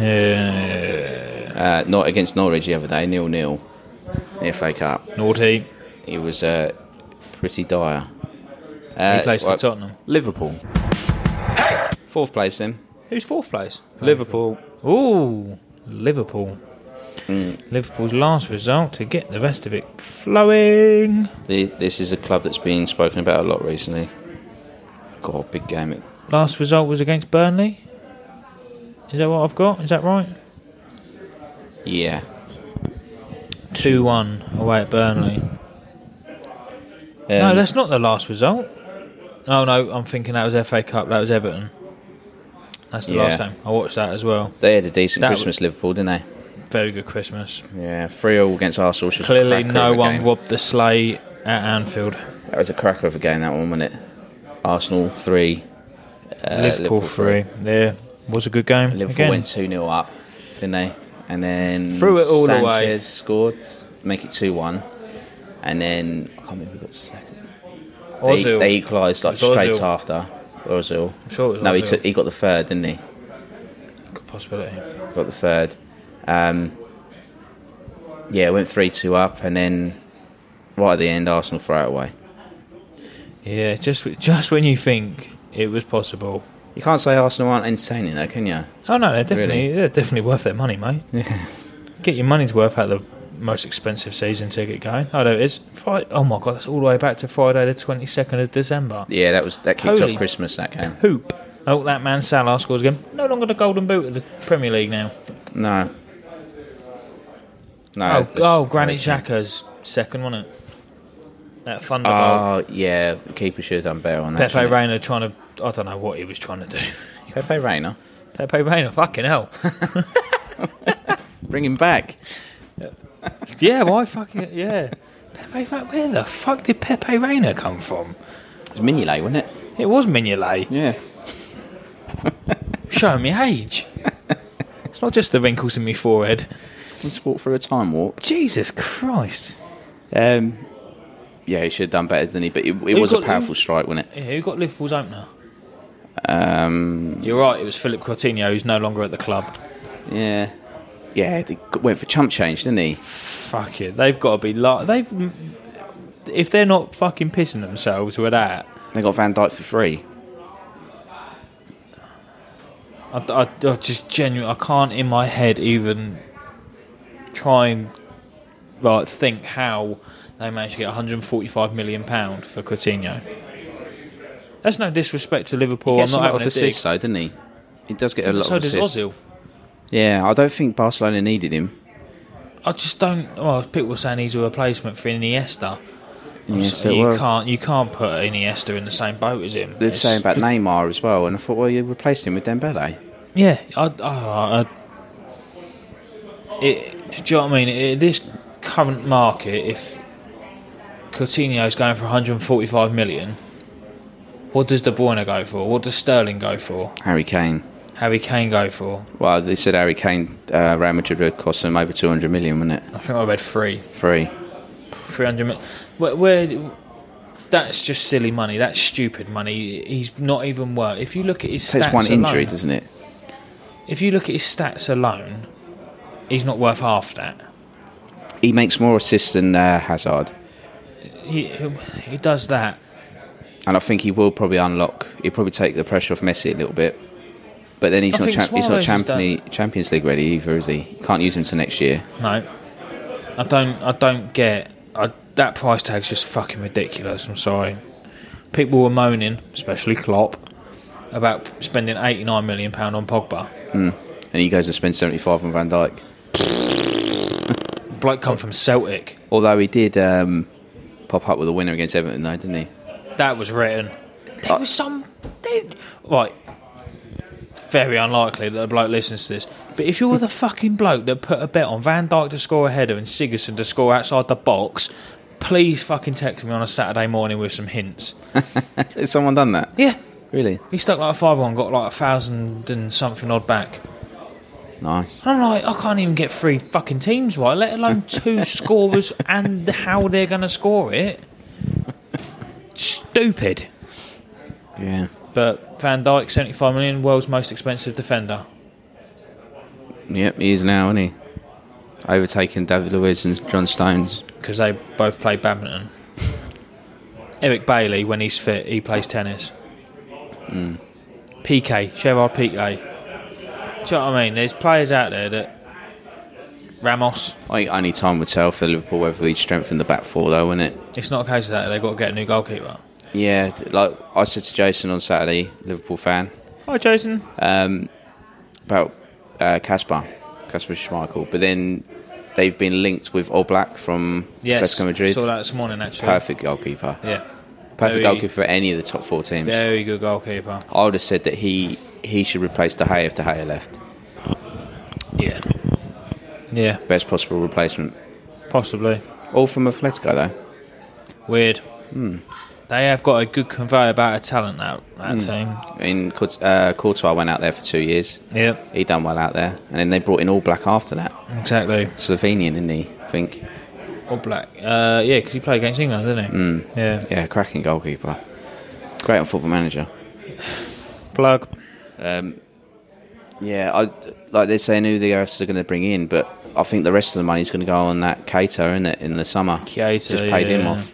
B: Yeah.
A: Not against Norwich the other day, 0-0. The FA Cup.
B: Naughty.
A: He was pretty dire.
B: He plays for Tottenham.
A: Liverpool. 4th place then.
B: Who's 4th place?
A: Liverpool.
B: Ooh, Liverpool. Liverpool's last result to get the rest of it flowing.
A: This is a club that's been spoken about a lot recently. God, big game.
B: Last result was against Burnley. Is that what I've got? Is that right?
A: Yeah.
B: 2-1 away at Burnley. No, that's not the last result. No, I'm thinking that was FA Cup. That was Everton. That's the last game. I watched that as well.
A: They had a decent Christmas, Liverpool, didn't they?
B: Very good Christmas.
A: Yeah, 3-0 against Arsenal.
B: Clearly no one robbed the sleigh at Anfield.
A: That was a cracker of a game, that one, wasn't it? Arsenal 3.
B: Liverpool 3. Yeah, was a good game.
A: Liverpool went 2-0 up, didn't they? And then
B: threw it all
A: Sanchez
B: away.
A: Scored, make it 2-1. And then, I can't remember who got the second.
B: Ozil.
A: They equalised straight after. Ozil.
B: I'm sure it was
A: No,
B: Ozil.
A: he got the 3rd, didn't he?
B: Good possibility.
A: Got the 3rd. Yeah, it went 3-2 up, and then right at the end, Arsenal throw it away.
B: Yeah, just when you think it was possible.
A: You can't say Arsenal aren't entertaining, though, can you?
B: Oh no, they're definitely worth their money, mate.
A: Yeah.
B: Get your money's worth out of the most expensive season ticket going. Oh, there it is. Oh my god, that's all the way back to Friday the 22nd of December.
A: Yeah, that kicked
B: Holy
A: off Christmas, that game.
B: Hoop. Oh, that man Salah scores again. No longer the golden boot of the Premier League now.
A: No. No.
B: Granit Xhaka's second, wasn't it? That thunderbolt.
A: Oh, yeah, the keeper should have done better on that.
B: Pepe Reina trying to... I don't know what he was trying to do.
A: Pepe Reina?
B: Pepe Reina, fucking hell.
A: Bring him back.
B: Yeah, why fucking... Yeah. Where the fuck did Pepe Reina come from?
A: It was Mignolet, wasn't it?
B: It was Mignolet.
A: Yeah.
B: Showing me age. It's not just the wrinkles in my forehead.
A: Let's walk through a time warp.
B: Jesus Christ.
A: Yeah, he should have done better than he. But it was a powerful strike, wasn't it?
B: Yeah, who got Liverpool's opener? You're right. It was Philippe Coutinho, who's no longer at the club.
A: Yeah, they went for chump change, didn't he?
B: Fuck it. They've got to be if they're not fucking pissing themselves with that.
A: They got Van Dijk for free.
B: I just genuinely, I can't in my head even try and think how they managed to get £145 million for Coutinho. That's no disrespect to Liverpool.
A: He gets
B: I'm not
A: a lot of
B: having
A: assists, though, doesn't he? He does get a lot
B: so
A: of assists.
B: So does Ozil.
A: Yeah, I don't think Barcelona needed him.
B: I just don't. Well, people were saying he's a replacement for Iniesta. You can't put Iniesta in the same boat as him.
A: They're saying about Neymar as well, and I thought, well, you replaced him with Dembele.
B: Yeah, do you know what I mean? In this current market, if Coutinho's going for 145 million, what does De Bruyne go for? What does Sterling go for?
A: Harry Kane
B: go for?
A: Well, they said Harry Kane, Real Madrid would cost them over 200 million, wouldn't it?
B: I think I read 300 million. Where that's just silly money. That's stupid money. He's not even worth. If you look at his stats
A: takes one injury,
B: alone,
A: doesn't it?
B: If you look at his stats alone, he's not worth half that.
A: He makes more assists than Hazard.
B: He does that.
A: And I think he will probably he'll probably take the pressure off Messi a little bit. But then he's not Champions League ready either, is he? You can't use him until next year.
B: No. I don't get... that price tag's just fucking ridiculous, I'm sorry. People were moaning, especially Klopp, about spending £89 million on Pogba.
A: And he goes and spends 75 on Van Dijk.
B: Bloke come from Celtic.
A: Although he did pop up with a winner against Everton, though, didn't he?
B: That was written. There was some... Right. Very unlikely that the bloke listens to this. But if you're the fucking bloke that put a bet on Van Dijk to score a header and Sigurdsson to score outside the box, please fucking text me on a Saturday morning with some hints.
A: Has someone done that?
B: Yeah.
A: Really?
B: He stuck like a 5-1, got like 1,000 and something odd back.
A: Nice.
B: I'm like, I can't even get 3 fucking teams right, let alone 2 scorers and how they're going to score it. Stupid.
A: Yeah.
B: But Van Dijk, 75 million, world's most expensive defender.
A: Yep, he is now, isn't he? Overtaking David Luiz and John Stones.
B: Because they both play badminton. Eric Bailey, when he's fit, he plays tennis. Piqué, Gerard Piqué. Do you know what I mean? There's players out there that... Ramos.
A: I think only time would tell for Liverpool whether he'd strengthen the back four, though, isn't it?
B: It's not a case of that. They've got to get a new goalkeeper.
A: Yeah, like I said to Jason on Saturday, Liverpool fan.
B: Hi, Jason.
A: About Kasper Schmeichel. But then they've been linked with Oblak from Atletico Madrid.
B: Yes, saw that this morning, actually.
A: Perfect goalkeeper.
B: Yeah.
A: Perfect goalkeeper for any of the top 4 teams.
B: Very good goalkeeper.
A: I would have said that he should replace De Gea if De Gea left.
B: Yeah. Yeah.
A: Best possible replacement.
B: Possibly.
A: All from Atletico, though.
B: Weird. They have got a good conveyor belt of talent now, that team.
A: Courtois went out there for 2 years.
B: Yep.
A: He done well out there. And then they brought in All Black after that.
B: Exactly.
A: Slovenian, didn't he? I think.
B: All Black. Yeah, because he played against England, didn't he? Yeah.
A: Yeah, cracking goalkeeper. Great on Football Manager.
B: Plug.
A: Yeah, like they're saying who the else are going to bring in, but I think the rest of the money's going to go on that Keita, isn't it, in the summer?
B: Keita,
A: just paid him off.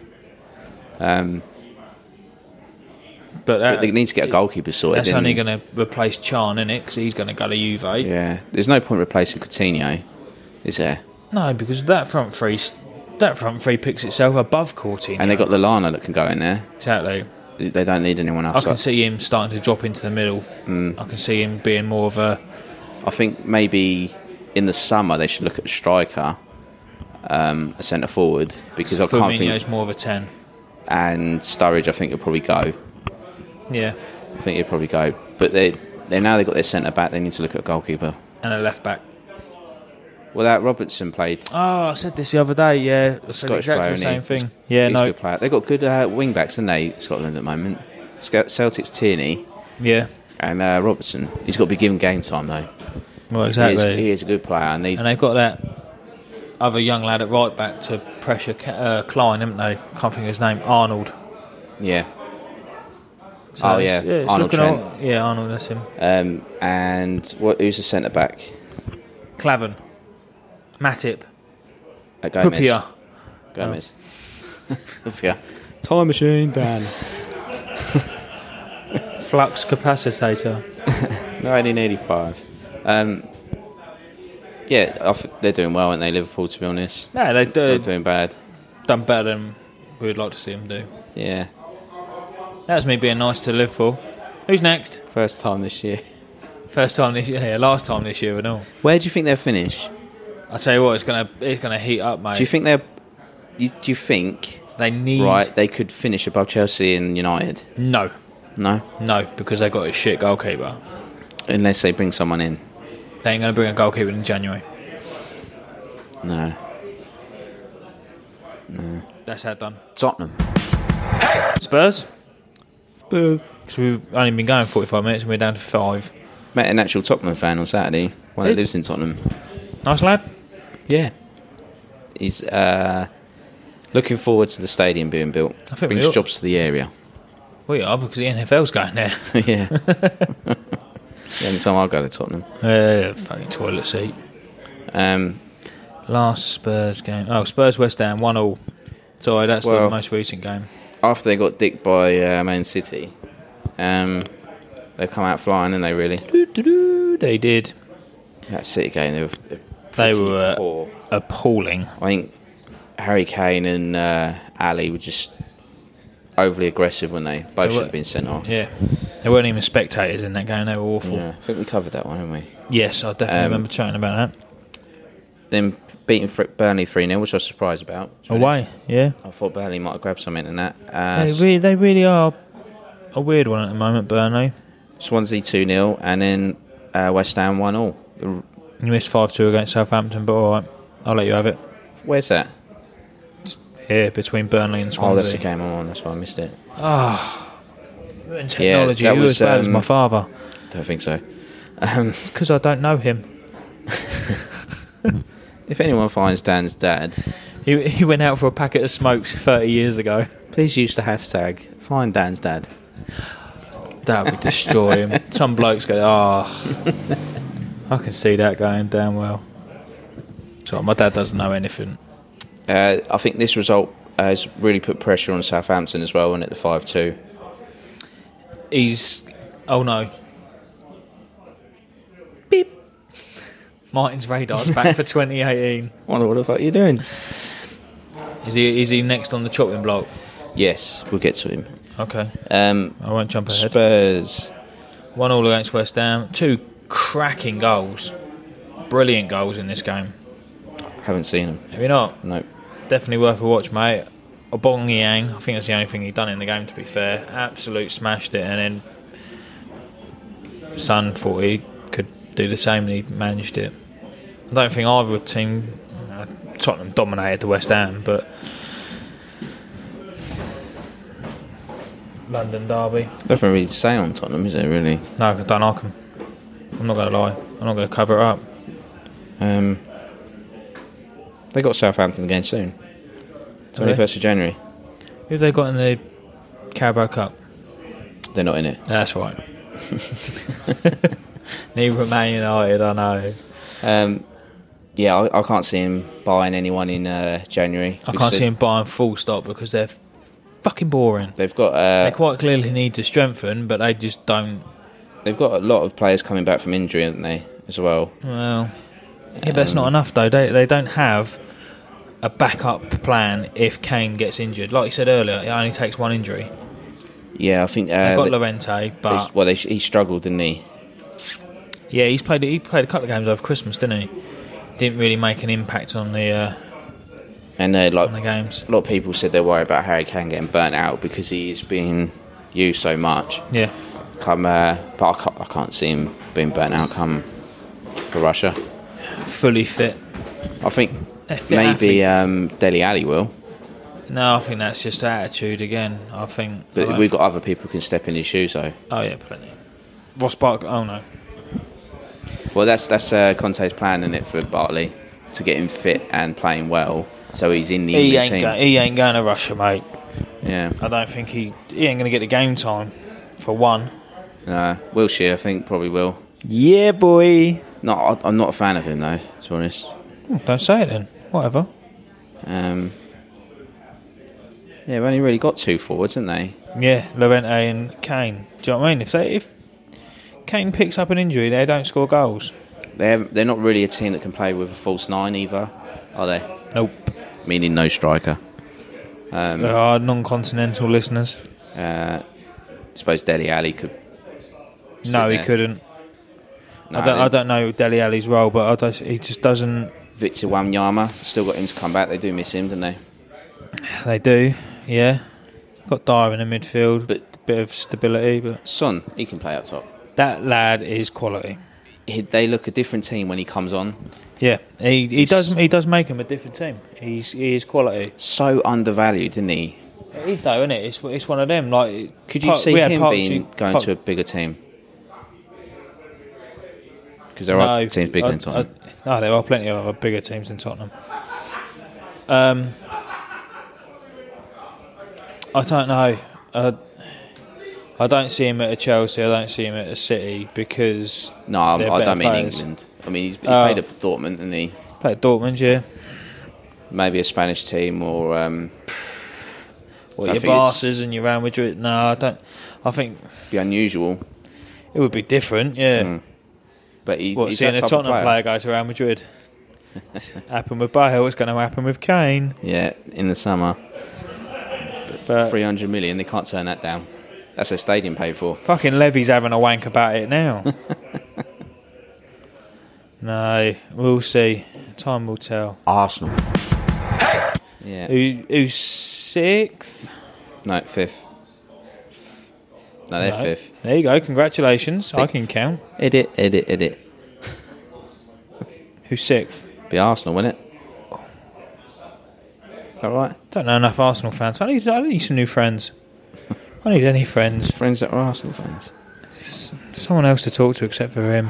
A: But they need to get a goalkeeper sorted.
B: That's only going to replace Chan, isn't it? Because he's going to go to Juve.
A: Yeah, there's no point replacing Coutinho, is there?
B: No, because that front three picks itself above Coutinho.
A: And they got Lallana that can go in there.
B: Exactly.
A: They don't need anyone else.
B: I can see him starting to drop into the middle. I can see him being more of a...
A: I think maybe in the summer they should look at a striker, a centre forward, because I can't think...
B: Firmino's more of a 10.
A: And Sturridge, I think, will probably go.
B: Yeah.
A: I think he'll probably go. But they now they've got their centre back, they need to look at a goalkeeper.
B: And a left back.
A: Well, that Robertson played.
B: Oh, I said this the other day, yeah. I said exactly the same thing. Yeah,
A: he's a good player. They've got good wing backs, haven't they, Scotland at the moment? Celtic's Tierney.
B: Yeah.
A: And Robertson. He's got to be given game time, though.
B: Well, exactly.
A: He is a good player. And
B: they've got that other young lad at right back to pressure Klein, haven't they? Can't think of his name. Arnold.
A: Yeah.
B: So
A: it's Arnold Trent.
B: Yeah, Arnold, that's him.
A: And who's the centre back?
B: Clavan. Matip.
A: Gomez.
B: Hupia.
A: Gomez. Hupia. Time machine, Dan.
B: Flux capacitor.
A: 1985. Yeah, they're doing well, aren't they, Liverpool, to be honest?
B: No,
A: they're doing bad.
B: Done better than we would like to see them do.
A: Yeah.
B: That's me being nice to Liverpool. Who's next?
A: First time this year.
B: First time this year, yeah, last time this year and all.
A: Where do you think they'll finish?
B: I tell you what, it's gonna heat up, mate.
A: Do you think Do you think
B: they need?
A: Right, they could finish above Chelsea and United?
B: No,
A: no,
B: because they got a shit goalkeeper.
A: Unless they bring someone in.
B: They ain't gonna bring a goalkeeper in January.
A: No.
B: That's how done.
A: Tottenham.
B: Hey! Spurs. Because we've only been going 45 minutes and we're down to 5.
A: Met an actual Tottenham fan on Saturday. One that lives in Tottenham.
B: Nice lad.
A: Yeah. He's looking forward to the stadium being built. I think brings jobs to the area.
B: We are, because the NFL's going there.
A: Yeah. The only time I'll go to Tottenham.
B: Fucking toilet seat. Last Spurs game. Oh, Spurs West Ham 1-1. Sorry, that's the most recent game.
A: After they got dicked by Man City, they've come out flying, didn't they, really?
B: They did.
A: That City game,
B: they were appalling.
A: I think Harry Kane and Ali were just overly aggressive when they both should have been sent off.
B: Yeah. They weren't even spectators in that game, they were awful.
A: Yeah, I think we covered that one, didn't we?
B: Yes, I definitely remember chatting about that.
A: Then beating Burnley 3-0, which I was surprised about.
B: Away, yeah.
A: I thought Burnley might have grabbed something in that.
B: They really are a weird one at the moment, Burnley.
A: Swansea 2-0, and then West Ham 1-0.
B: You missed 5-2 against Southampton, but alright, I'll let you have it.
A: Where's that?
B: It's here, between Burnley and Swansea.
A: Oh, that's the game I'm on, that's why I missed it.
B: Technology, yeah, was as bad as my father.
A: Don't think so.
B: Because I don't know him.
A: If anyone finds Dan's dad...
B: He went out for a packet of smokes 30 years ago.
A: Please use the hashtag find Dan's dad.
B: That would destroy him. Some blokes go, I can see that going down well. So my dad doesn't know anything.
A: I think this result has really put pressure on Southampton as well, and at the 5-2.
B: Oh no. Beep. Martin's radar's back for 2018.
A: Wonder what the fuck you're doing.
B: Is he next on the chopping block?
A: Yes, we'll get to him.
B: Okay. I won't jump ahead.
A: Spurs
B: 1-1 against West Ham. 2 cracking goals. Brilliant goals in this game.
A: Haven't seen them.
B: Have you not?
A: No.
B: Definitely worth a watch, mate. Aubameyang, I think that's the only thing he'd done in the game, to be fair. Absolute smashed it, and then Son thought he could do the same, and he managed it. I don't think either team... Tottenham dominated the West Ham, but... London derby.
A: Nothing really to say on Tottenham, is there, really?
B: No, I don't like them. I'm not going to lie. I'm not going to cover it up.
A: They got Southampton again soon. 21st of January.
B: Who have they got in the Carabao Cup?
A: They're not in it.
B: That's right. Neither Man United, I know.
A: Yeah, I can't see him buying anyone in January.
B: I can't see him buying full stop because they're fucking boring.
A: They've got.
B: They quite clearly need to strengthen, but they just don't.
A: They've got a lot of players coming back from injury, haven't they, as well?
B: Well, yeah, but that's not enough though. They don't have a backup plan if Kane gets injured. Like you said earlier, it only takes one injury.
A: Yeah, I think
B: they've got Llorente, but
A: he struggled, didn't he?
B: Yeah, he played a couple of games over Christmas, didn't he? Didn't really make an impact on the
A: on
B: the games.
A: A lot of people said they're worried about Harry Kane getting burnt out because he's being used so much.
B: Yeah.
A: But I can't see him being burnt out come for Russia.
B: Fully fit.
A: I think maybe Dele Alli will.
B: No, I think that's just attitude again.
A: But we've got other people who can step in his shoes, though.
B: Oh yeah, plenty. Ross Barkley. Oh no.
A: Well, that's Conte's plan, isn't it, for Barkley, to get him fit and playing well, so he's in the England team.
B: He ain't going to Russia, mate.
A: Yeah.
B: I don't think he ain't going to get the game time for one.
A: No, Wilshere, I think, probably will.
B: Yeah, boy.
A: No, I'm not a fan of him, though, to be honest.
B: Don't say it then. Whatever.
A: Yeah, we've only really got two forwards, haven't they?
B: Yeah, Llorente and Kane. Do you know what I mean? If Kane picks up an injury, they don't score goals.
A: They're not really a team that can play with a false nine either, are they?
B: Nope.
A: Meaning no striker.
B: There are non-continental listeners.
A: I suppose Dele Alli could.
B: No, he couldn't. No, I don't know Dele Alli's role, but he just doesn't.
A: Victor Wanyama, still got him to come back. They do miss him, don't they?
B: They do, yeah. Got Dyer in the midfield,
A: but
B: bit of stability. But
A: Son, he can play up top.
B: That lad is quality.
A: They look a different team when he comes on.
B: Yeah, he does make him a different team. He is quality.
A: So undervalued, isn't he?
B: It is though, isn't it? It's one of them. Like,
A: could you see him going to a bigger team? Because there are teams bigger than Tottenham.
B: No, there are plenty of other bigger teams than Tottenham. I don't know. I don't see him at a Chelsea. I don't see him at a City because
A: I don't mean
B: players.
A: England. I mean he played at Dortmund, didn't he?
B: Played at Dortmund, yeah.
A: Maybe a Spanish team or.
B: Your Barca's and your Real Madrid. No, I don't. I think
A: it'd be unusual.
B: It would be different, yeah.
A: Mm. But he's
B: seeing a Tottenham player go to Real Madrid? Happened with Bale. It's going to happen with Kane.
A: Yeah, in the summer. But 300 million, they can't turn that down. That's a stadium paid for.
B: Fucking Levy's having a wank about it now. No, we'll see. Time will tell.
A: Arsenal. Yeah.
B: Who's sixth?
A: No, fifth. No, they're fifth.
B: There you go. Congratulations.
A: Sixth.
B: I can count.
A: Edit.
B: Who's sixth?
A: Be Arsenal, wouldn't it? Is that right?
B: Don't know enough Arsenal fans. I need some new friends. I need any friends.
A: Friends that are Arsenal fans.
B: Someone else to talk to except for him.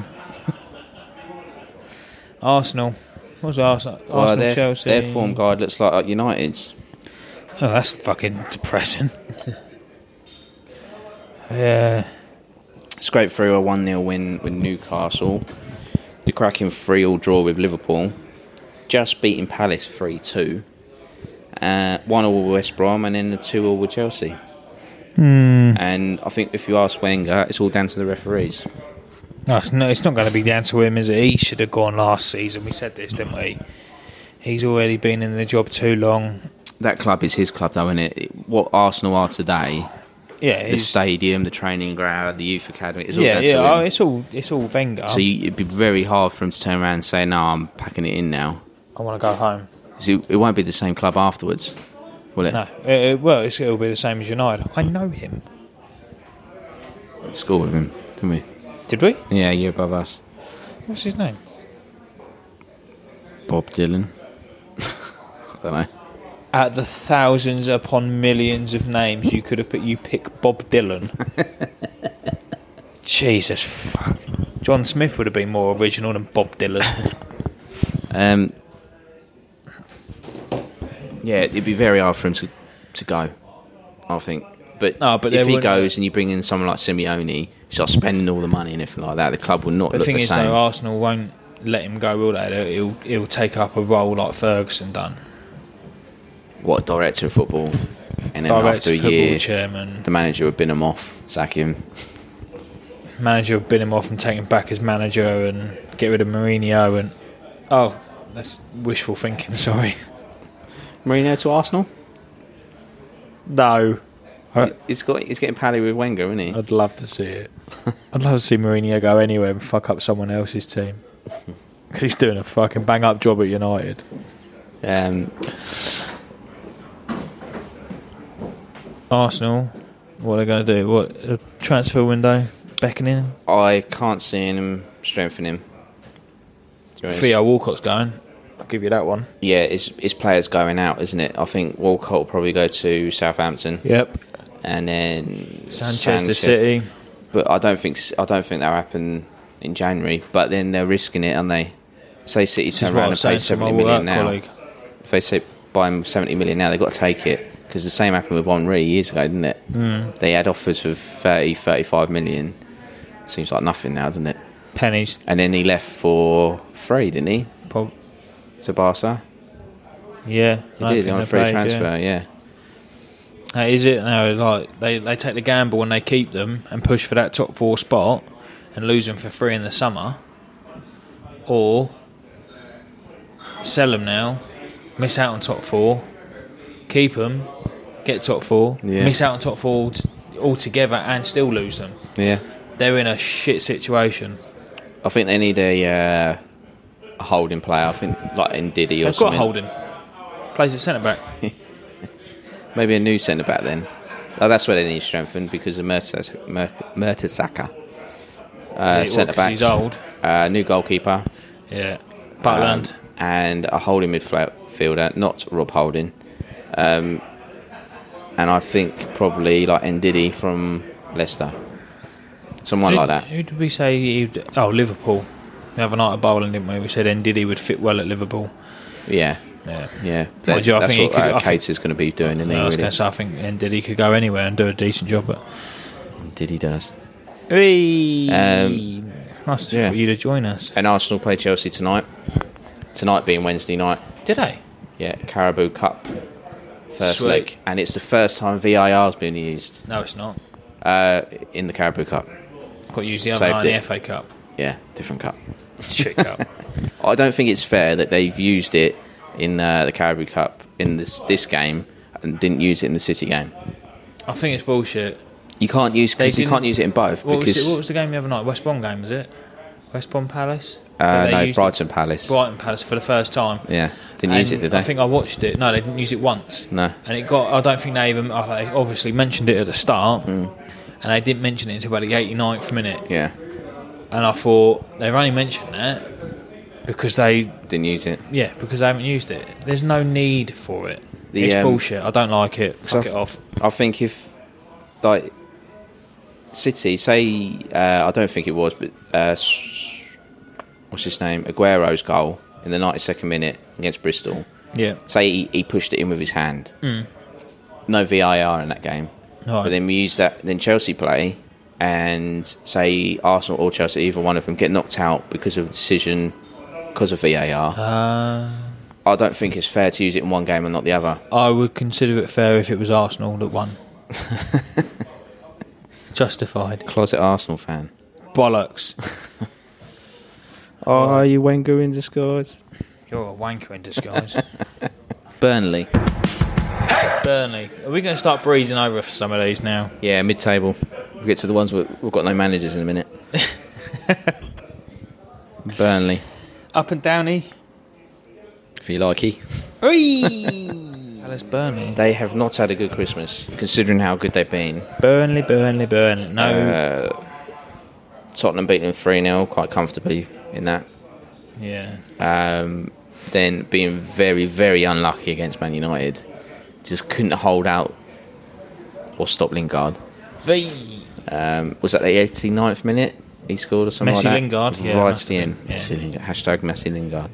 B: Arsenal. What's Arsenal? Arsenal, Chelsea.
A: Their form guide looks like United's.
B: Oh, that's fucking depressing. Yeah.
A: Scraped through a 1-0 win with Newcastle. The cracking 3-3 draw with Liverpool. Just beating Palace 3-2. 1-1 with West Brom and then the 2-2 with Chelsea. And I think if you ask Wenger, it's all down to the referees.
B: No, it's not going to be down to him, is it? He should have gone last season. We said this, didn't we? He's already been in the job too long.
A: That club is his club, though, isn't it? What Arsenal are today,
B: yeah,
A: the stadium, the training ground, the youth academy, it's all down to him.
B: It's all Wenger.
A: So it'd be very hard for him to turn around and say, "No, I'm packing it in now.
B: I want to go home."
A: So it won't be the same club afterwards, will it?
B: No. It'll be the same as United. I know him.
A: Went to school with him, didn't we?
B: Did we?
A: Yeah, a year above us.
B: What's his name?
A: Bob Dylan. I don't know.
B: Out of the thousands upon millions of names you could have pick Bob Dylan. Jesus fuck. John Smith would have been more original than Bob Dylan.
A: Yeah, it'd be very hard for him to go, I think. But if he goes and you bring in someone like Simeone, you start spending all the money and everything like that, the club will not look the same.
B: The thing is, though, Arsenal won't let him go, will they? He'll take up a role like Ferguson done.
A: What, director of football? And then
B: Director
A: after a
B: of football,
A: year,
B: chairman.
A: the manager would bin him off, sack him.
B: Manager would bin him off and take him back as manager and get rid of Mourinho. And that's wishful thinking. Sorry.
A: Mourinho to Arsenal?
B: No.
A: He's getting pally with Wenger, isn't he?
B: I'd love to see it. I'd love to see Mourinho go anywhere and fuck up someone else's team. Because he's doing a fucking bang up job at United. Arsenal, what are they going to do? What, a transfer window beckoning?
A: I can't see him strengthening.
B: Theo Walcott's going. I'll give you that one.
A: Yeah, it's players going out, isn't it? I think Walcott will probably go to Southampton.
B: Yep.
A: And then
B: Sanchez to City.
A: But I don't think that'll happen in January. But then they're risking it, aren't they? Say City turn around and pay 70 million now.
B: Colleague.
A: If they say buy him 70 million now, they've got to take it. Because the same happened with Henry years ago, didn't it?
B: Mm.
A: They had offers for 30, 35 million. Seems like nothing now, doesn't it?
B: Pennies.
A: And then he left for free, didn't he? To Barca?
B: Yeah.
A: He did, on a free transfer, yeah.
B: Is it? No, like they take the gamble and they keep them and push for that top 4 spot and lose them for free in the summer. Or sell them now, miss out on top 4, keep them, get top 4, miss out on top 4 altogether and still lose them.
A: Yeah.
B: They're in a shit situation.
A: I think they need a holding player. I think like Ndidi or something.
B: They've got Holding. Plays at centre back.
A: Maybe a new centre back then. Oh, that's where they need strengthened because of Mertesacker. Centre back.
B: He's old.
A: New goalkeeper.
B: Yeah. Butland.
A: And a holding midfielder, not Rob Holding. And I think probably like Ndidi from Leicester. Someone like that.
B: Who did we say? Liverpool. The other night at bowling, didn't we? We said Ndidi would fit well at Liverpool.
A: Yeah. That's what Cater's going to be doing, isn't he?
B: I was going to say, I think Ndidi could go anywhere and do a decent job. But
A: Ndidi does.
B: It's nice for you to join us.
A: And Arsenal play Chelsea tonight. Tonight being Wednesday night.
B: Did they?
A: Yeah, Carabao Cup. First leg. And it's the first time VAR's been used.
B: No, it's not.
A: In the Carabao Cup.
B: Got used the other night in the FA Cup.
A: Yeah, different cup.
B: Shit cup.
A: I don't think it's fair that they've used it in the Carabao Cup in this game and didn't use it in the City game.
B: I think it's bullshit.
A: You can't use it in both.
B: What was the game the other night? West Brom game, was it? West Brom Palace?
A: No, Brighton Palace.
B: Brighton Palace for the first time.
A: Yeah, didn't use it, did they?
B: I think I watched it. No, they didn't use it once.
A: No.
B: And I don't think they even. They obviously mentioned it at the start, and they didn't mention it until about the 89th minute.
A: Yeah.
B: And I thought they've only mentioned that because they
A: didn't use it.
B: Yeah, because they haven't used it. There's no need for it. It's bullshit. I don't like it. Fuck it off.
A: I think if like City, say I don't think it was, but what's his name? Aguero's goal in the 92nd minute against Bristol.
B: Yeah.
A: Say he pushed it in with his hand. No VAR in that game.
B: Right.
A: But then we use that. Then Chelsea play. And say Arsenal or Chelsea, either one of them, get knocked out because of a decision, because of VAR. I don't think it's fair to use it in one game and not the other.
B: I would consider it fair if it was Arsenal that won. Justified.
A: Closet Arsenal fan.
B: Bollocks.
A: Are you Wenger in disguise?
B: You're a wanker in disguise.
A: Burnley.
B: Burnley. Are we going to start breezing over for some of these now?
A: Yeah, mid-table. We'll get to the ones we've got no managers in a minute. Burnley.
B: Up and downy.
A: If you likey.
B: Alice Burnley.
A: They have not had a good Christmas, considering how good they've been.
B: Burnley. No.
A: Tottenham beating them 3-0 quite comfortably in that.
B: Yeah.
A: Then being very, very unlucky against Man United. Just couldn't hold out or stop Lingard. Was that the 89th minute he scored or something
B: Messi
A: like that?
B: Lingard, yeah.
A: Right at the end.
B: Yeah.
A: Messi Lingard. Hashtag Messi Lingard.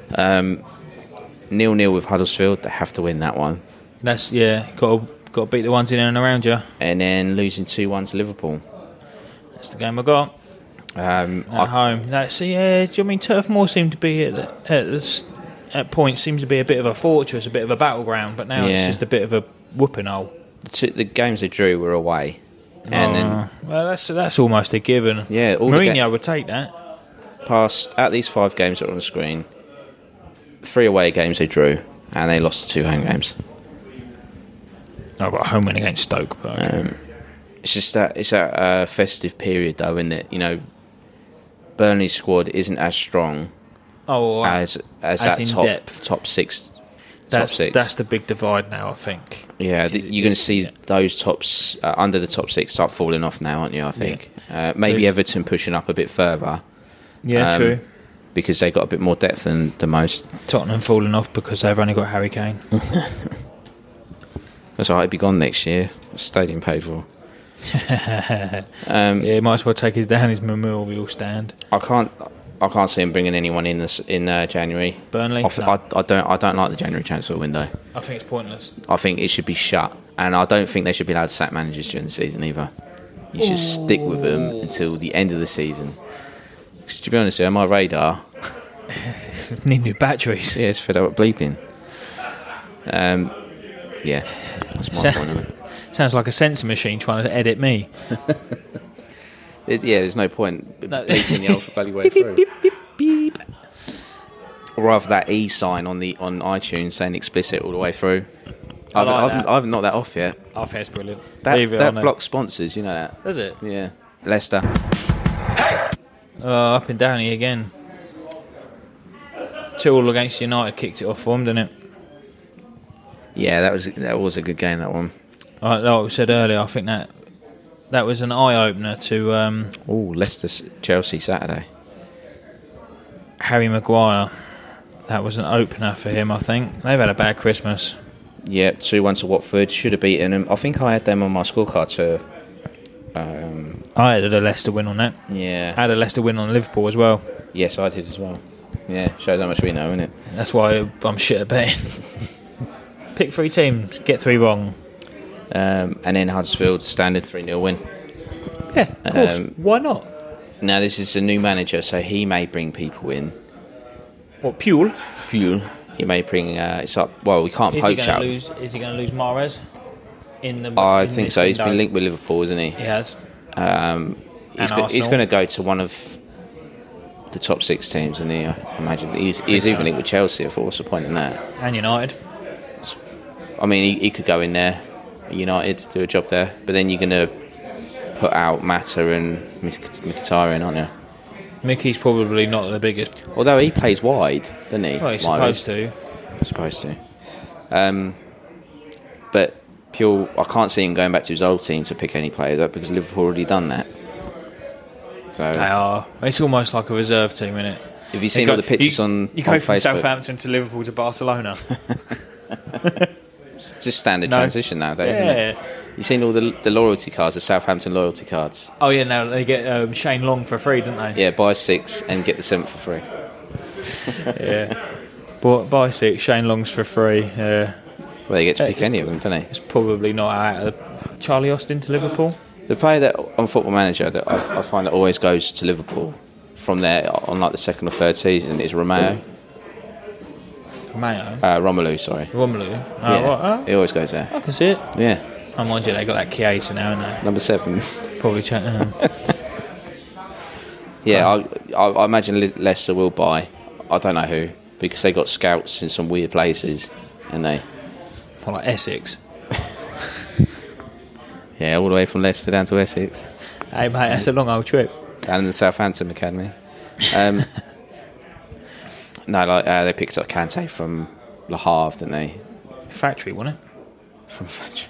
A: 0-0 with Huddersfield. They have to win that one.
B: That's, got to beat the ones in and around you.
A: And then losing 2-1 to Liverpool.
B: That's the game I got. at home. That's do you mean Turf Moor seemed to be at points seems to be a bit of a fortress, a bit of a battleground, but now it's just a bit of a whooping hole.
A: The games they drew were away, and then
B: that's almost a given.
A: Yeah,
B: Mourinho would take that.
A: Past at these 5 games that are on the screen, 3 away games they drew, and they lost 2 home games.
B: I've got a home win against Stoke, but
A: it's just that festive period, though, isn't it? You know, Burnley's squad isn't as strong as that top six.
B: That's the big divide now, I think.
A: Yeah, you're going to see those tops under the top 6 start falling off now, aren't you? I think maybe Everton pushing up a bit further.
B: Yeah, true.
A: Because they got a bit more depth than most.
B: Tottenham falling off because they've only got Harry Kane.
A: That's all right. He'll be gone next year. Stadium paid for.
B: He might as well take his memorial stand.
A: I can't see him bringing anyone in January.
B: Burnley.
A: I don't like the January transfer window.
B: I think it's pointless.
A: I think it should be shut, and I don't think they should be allowed to sack managers during the season either. You should stick with them until the end of the season. Because to be honest, on my radar,
B: need new batteries.
A: Yeah, it's fed up with bleeping. Yeah, that's my point of it.
B: Sounds like a censor machine trying to edit me.
A: There's no point bleeping the alphabet way through.
B: Beep, beep, beep.
A: Or rather, that E sign on iTunes saying explicit all the way through. I haven't knocked that off yet.
B: I think it's brilliant.
A: That blocks sponsors, you know that.
B: Does it?
A: Yeah. Leicester.
B: Up and down again. 2-2 against United kicked it off for them, didn't it?
A: Yeah, that was a good game, that one.
B: Like I said earlier, I think that was an eye-opener to...
A: Leicester-Chelsea Saturday.
B: Harry Maguire. That was an opener for him, I think. They've had a bad Christmas.
A: Yeah, 2-1 to Watford. Should have beaten them. I think I had them on my scorecard too.
B: I had a Leicester win on that.
A: Yeah.
B: I had a Leicester win on Liverpool as well.
A: Yes, I did as well. Yeah, shows how much we know, innit?
B: That's why I'm shit at betting. Pick 3 teams, get 3 wrong.
A: And then Huddersfield, standard 3-0 win.
B: Yeah, of course. Why not?
A: Now, this is a new manager, so he may bring people in.
B: What, Puel?
A: Puel. He may bring... we can't poach out.
B: Is he going to lose Mahrez?
A: I think so. He's been linked with Liverpool, isn't he?
B: He has.
A: He's going to go to one of the top 6 teams, isn't he? I imagine. He's even linked with Chelsea. I thought, what's the point in that?
B: And United.
A: I mean, he could go in there, United, do a job there, but then you're going to put out Mata and Mkhitaryan, aren't you?
B: Mickey's probably not the biggest.
A: Although he plays wide, doesn't he?
B: Well, he's supposed to.
A: But Puel, I can't see him going back to his old team to pick any players up because Liverpool already done that. So
B: they are. It's almost like a reserve team, isn't it?
A: Have you seen all the pictures on
B: You go from
A: Facebook?
B: Southampton to Liverpool to Barcelona.
A: Just standard transition nowadays, isn't it? You've seen all the loyalty cards, the Southampton loyalty cards.
B: Oh yeah, now they get Shane Long for free, don't they?
A: Yeah, buy 6 and get the 7th for free.
B: Yeah, buy 6, Shane Long's for free. Well,
A: they get to pick any of them, don't they?
B: It's probably not out of Charlie Austin to Liverpool.
A: The player that on Football Manager that I find that always goes to Liverpool from there on like the 2nd or 3rd season is Romeo. Romelu, sorry.
B: Romelu.
A: He always goes there.
B: I can see it.
A: Yeah.
B: Oh, mind you, they got that Chiesa now, haven't they?
A: Number 7.
B: Probably check them.
A: Yeah, I imagine Leicester will buy. I don't know who, because they got scouts in some weird places, and they...
B: Well, like Essex.
A: Yeah, all the way from Leicester down to Essex.
B: Hey, mate, that's a long old trip.
A: Down in the Southampton Academy. They picked up Kante from Le Havre, didn't they?
B: Factory, wasn't it?
A: From Factory.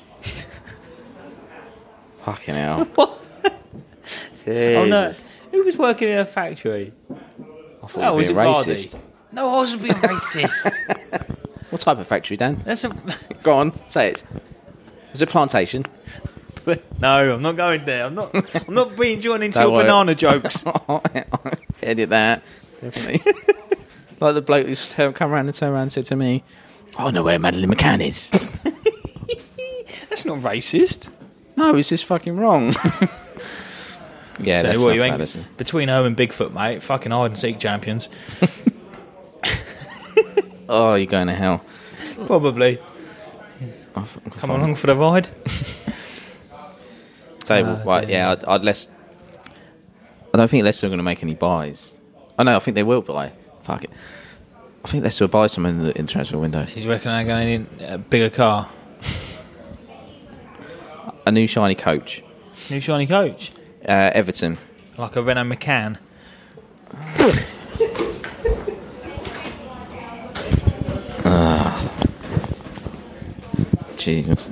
A: Fucking hell.
B: What? Oh no, who was working in a factory?
A: I thought you were being racist.
B: Vardy? No, I wasn't being racist.
A: What type of factory, Dan?
B: That's a...
A: Go on, say it. Is it a plantation?
B: No, I'm not going there. I'm not being joined into your banana jokes.
A: Edit that. Definitely. Like the bloke who's come around and said to me, "I know where Madeleine McCann is."
B: That's not racist.
A: No, it's just fucking wrong. Yeah,
B: so
A: that's
B: what,
A: not
B: you
A: bad,
B: ain't
A: is it?
B: between her and Bigfoot, mate. Fucking hide and seek champions.
A: Oh, you're going to hell.
B: Probably. Come along for the ride.
A: Tell you what, yeah, I'd less. I don't think Leicester are going to make any buys. Oh no, I think they will buy. Fuck it. I think Leicester will buy some in the transfer window.
B: Do you reckon they're going to need a bigger car?
A: A new shiny coach.
B: New shiny coach?
A: Everton.
B: Like a Renault McCann?
A: Jesus.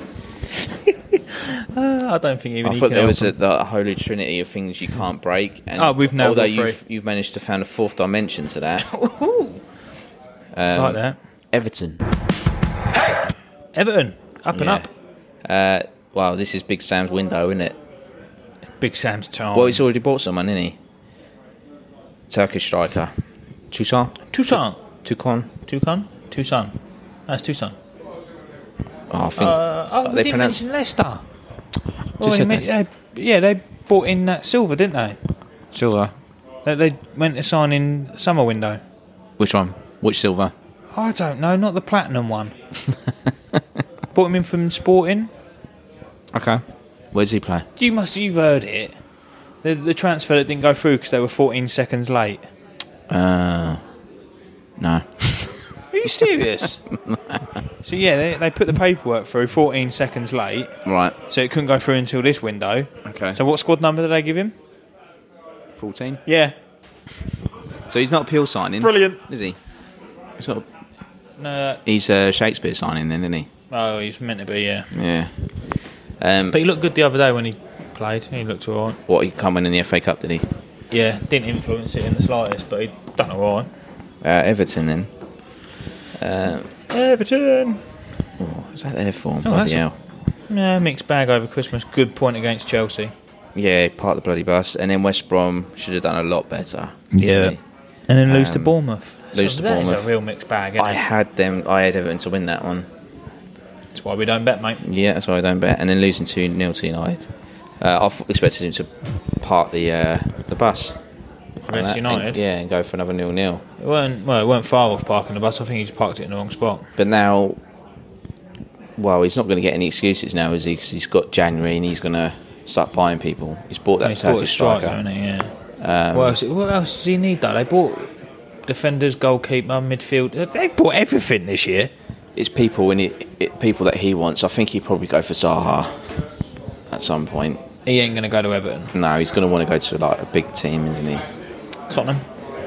B: I don't think even
A: I
B: he
A: thought
B: can
A: there was
B: help
A: the holy trinity of things you can't break. And
B: Oh, we've now
A: although
B: got three.
A: you've managed to find a fourth dimension to that.
B: like that.
A: Everton.
B: Everton, up and up.
A: Well, this is Big Sam's window, isn't it?
B: Big Sam's time.
A: Well, he's already bought someone, isn't he? Turkish striker. Tucson?
B: Tucson.
A: Tucson?
B: That's Tucson.
A: Oh, I think...
B: we
A: they
B: didn't
A: pronounce-
B: mention Leicester.
A: Just said
B: They bought in that Silver, didn't they?
A: Silver.
B: They went to sign in summer window.
A: Which one? Which silver?
B: I don't know, not the platinum one. Bought him in from Sporting.
A: Okay. Where's he play?
B: You've heard it. The transfer that didn't go through because they were 14 seconds late.
A: No.
B: Are you serious? So yeah, they put the paperwork through 14 seconds late,
A: Right.
B: so it couldn't go through until this window.
A: Okay.
B: So what squad number did they give him?
A: 14?
B: Yeah.
A: So he's not appeal signing?
B: Brilliant.
A: Is he? He's not...
B: No.
A: He's Shakespeare signing then, isn't he?
B: Oh, he's meant to be, yeah.
A: Yeah.
B: But he looked good the other day when he played. He looked alright.
A: What, he come in the FA Cup, did he?
B: Yeah, didn't influence it in the slightest, but he done alright.
A: Everton then.
B: Everton.
A: Oh, is that their form?
B: Oh,
A: Bloody
B: that's
A: hell.
B: Yeah, mixed bag over Christmas. Good point against Chelsea.
A: Yeah, part of the bloody bus. And then West Brom should have done a lot better.
B: Yeah.
A: Really.
B: And then lose to Bournemouth.
A: Lose to
B: That
A: Bournemouth.
B: is a real mixed bag, isn't
A: I
B: it?
A: had Everton to win that one.
B: That's why we don't bet, mate.
A: Yeah, that's why I don't bet. And then losing 2-0 to United. I expected him to park the bus.
B: Against United?
A: And go for another 0-0.
B: It weren't far off parking the bus. I think he just parked it in the wrong spot.
A: But now, well, he's not going to get any excuses now, is he? Because he's got January and he's going to start buying people. He's bought that
B: He's bought a
A: Turkish
B: striker,
A: striker.
B: hasn't he? Yeah. What else does he need, though? They bought defenders, goalkeeper, midfield. They've bought everything this year.
A: It's people people that he wants. I think he'd probably go for Zaha at some point.
B: He ain't going to go to Everton.
A: No, he's going to want to go to like a big team, isn't he?
B: Tottenham.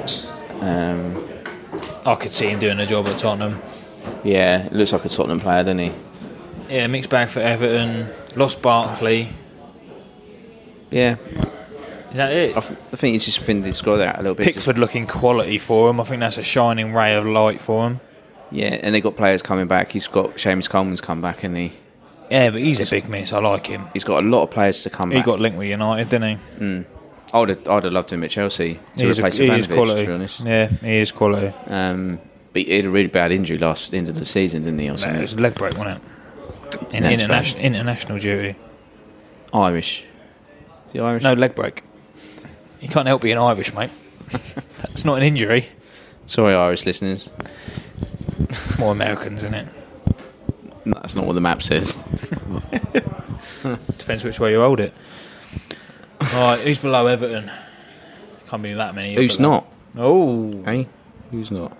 B: I could see him doing a job at Tottenham.
A: Yeah, it looks like a Tottenham player, doesn't he?
B: Yeah, mixed bag for Everton. Lost Barkley.
A: Yeah.
B: Is that it?
A: I think he's just thinned his squad out a little bit.
B: Pickford looking quality for him. I think that's a shining ray of light for him.
A: Yeah, and they've got players coming back. He's got Seamus Coleman's come back, and
B: Yeah, but he's a big miss. I like him.
A: he's got a lot of players to come
B: He
A: back.
B: got linked with United, didn't he?
A: I'd have loved him at Chelsea to
B: He is
A: replace
B: he is
A: Ivanovic,
B: quality.
A: to be honest.
B: Yeah, he is quality.
A: But he had a really bad injury last end of the season, didn't he? Or
B: No,
A: something?
B: it was a leg break, wasn't it? In
A: That's
B: international duty.
A: Irish. Is he Irish?
B: No, leg break. You can't help being Irish, mate. That's not an injury.
A: Sorry, Irish listeners.
B: More Americans, isn't it?
A: No, that's not what the map says.
B: Depends which way you hold it. Alright, who's below Everton? Can't be that many.
A: Who's
B: below.
A: not?
B: Oh.
A: Hey? Who's not?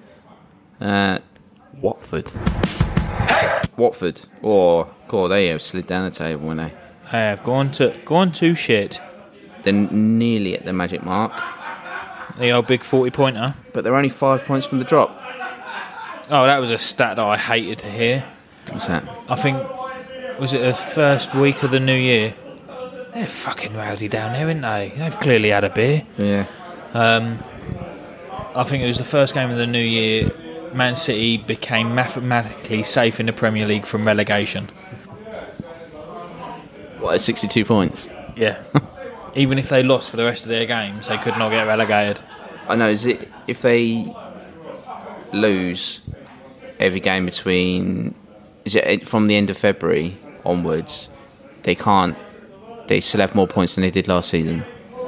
A: Watford. Watford. God, they have slid down the table, when they?
B: They have gone to shit.
A: They're nearly at the magic mark,
B: The old big 40-pointer.
A: but they're only 5 points from the drop.
B: Oh, that was a stat that I hated to hear.
A: What's that?
B: I think, was it the first week of the new year? They're fucking rowdy down there, aren't they? They've clearly had a beer.
A: Yeah.
B: I think it was the first game of the new year. Man City became mathematically safe in the Premier League from relegation.
A: What, at 62 points?
B: Yeah. Even if they lost for the rest of their games, they could not get relegated.
A: I know, is it if they lose every game between, is it from the end of February onwards, they still have more points than they did last season?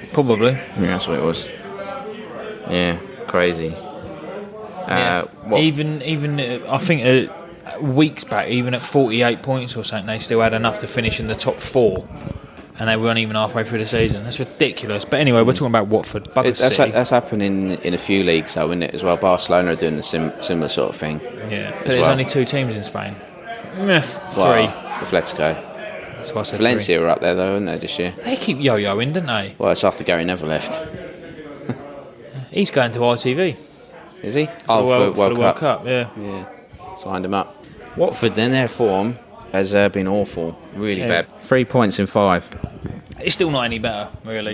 B: Probably.
A: Yeah, that's what it was. Yeah, crazy.
B: Even I think weeks back, even at 48 points or something, they still had enough to finish in the top 4, and they weren't even halfway through the season. That's ridiculous. But anyway, we're talking about Watford.
A: That's happening in a few leagues, though, isn't it? As well, Barcelona are doing the similar sort of thing.
B: Yeah, but there's only 2 teams in Spain. 3.
A: Atletico.
B: That's why I said
A: Valencia
B: 3.
A: are up there, though, aren't they, this year?
B: They keep yo-yoing, don't they?
A: Well, it's after Gary Neville left.
B: He's going to ITV.
A: Is he?
B: For the World Cup, yeah.
A: Yeah, signed him up. Watford, then, their form has been awful. Really bad. 3 points in 5.
B: It's still not any better, really.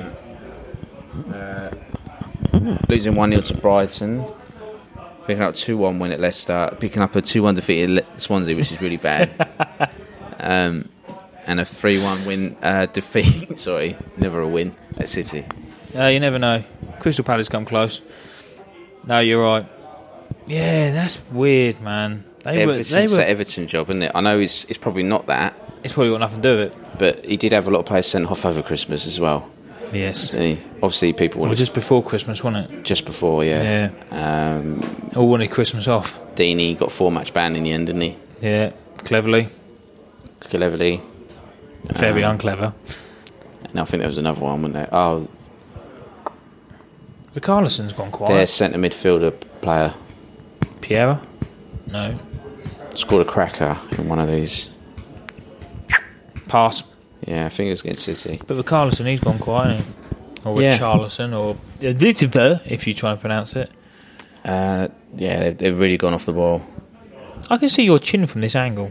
A: Losing 1-0 to Brighton. Picking up 2-1 win at Leicester. Picking up a 2-1 defeat at Swansea, which is really bad. And a 3-1 win defeat. Sorry, never a win at City.
B: You never know. Crystal Palace come close. No, you're right. Yeah, that's weird, man.
A: It's the Everton job, isn't it? I know it's probably not that.
B: It's probably got nothing to do with it.
A: But he did have a lot of players sent off over Christmas as well.
B: Yes.
A: Obviously, people wanted...
B: just before Christmas, wasn't it?
A: Just before, yeah.
B: All wanted Christmas off.
A: Deeney got 4-match ban in the end, didn't he?
B: Yeah, cleverly.
A: Very
B: unclever.
A: And I think there was another one, wasn't there? Oh,
B: Richarlison's gone quiet.
A: their centre midfielder player
B: Piera? No.
A: scored a cracker in one of these.
B: Pass.
A: Yeah, I think it was against City.
B: But Richarlison, he's gone quiet, hasn't he? Or Richarlison, or if you try and pronounce it.
A: Yeah, they've really gone off the ball.
B: I can see your chin from this angle.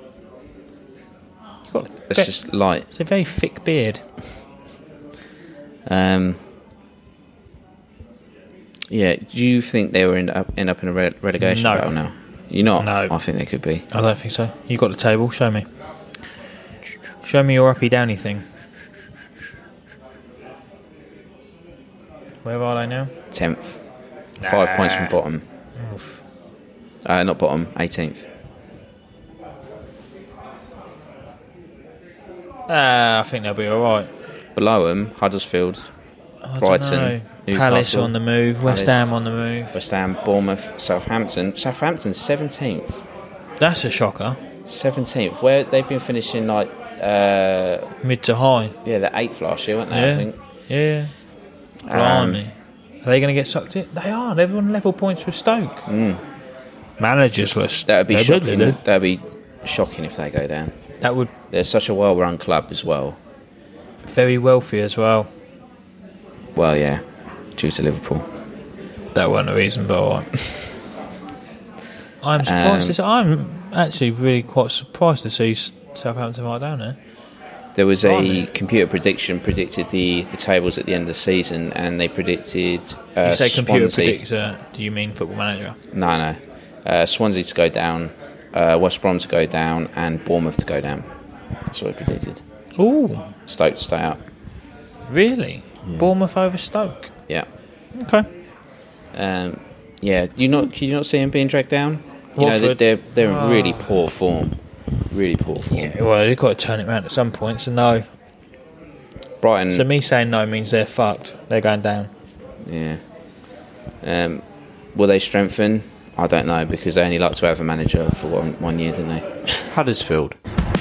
A: It's just light.
B: It's a very thick beard.
A: Yeah, do you think they will end up in a relegation battle now? You're not?
B: No.
A: I think they could be.
B: I don't think so. You got the table? Show me. Show me your uppy downy thing. Where are they now?
A: 10th. 5 points from bottom.
B: Oof.
A: Not bottom, 18th.
B: I think they'll be alright.
A: Below them, Huddersfield, Brighton, Newcastle,
B: Palace on the move, West Ham on the move.
A: West Ham, Bournemouth, Southampton. Southampton's 17th.
B: That's a shocker.
A: 17th, where they've been finishing like...
B: mid to high.
A: Yeah, they're 8th last year, weren't they, I think?
B: Yeah. Blimey. Are they going to get sucked in? They are. They're on level points with Stoke. Managers list.
A: That would be shocking. That would be shocking if they go down.
B: That would...
A: They're such a well-run club as well.
B: Very wealthy as well.
A: Well, yeah, due to Liverpool.
B: That wasn't the reason, but all right. I'm surprised. I'm actually really quite surprised to see Southampton right down there.
A: There was a computer predicted the tables at the end of the season, and they predicted
B: you say computer
A: Swansea.
B: predictor, do you mean Football Manager?
A: No. Swansea to go down, West Brom to go down, and Bournemouth to go down. That's what they predicted.
B: Ooh.
A: Stoke to stay up.
B: Really? Yeah. Bournemouth over Stoke?
A: Yeah.
B: Okay.
A: Yeah. Can you not see them being dragged down?
B: Watford.
A: They're in really poor form. Really poor form.
B: Yeah, well, they've got to turn it around at some point, so no.
A: Brighton.
B: So me saying no means they're fucked. They're going down.
A: Yeah. Will they strengthen? I don't know, because they only like to have a manager for one year, didn't they? Huddersfield.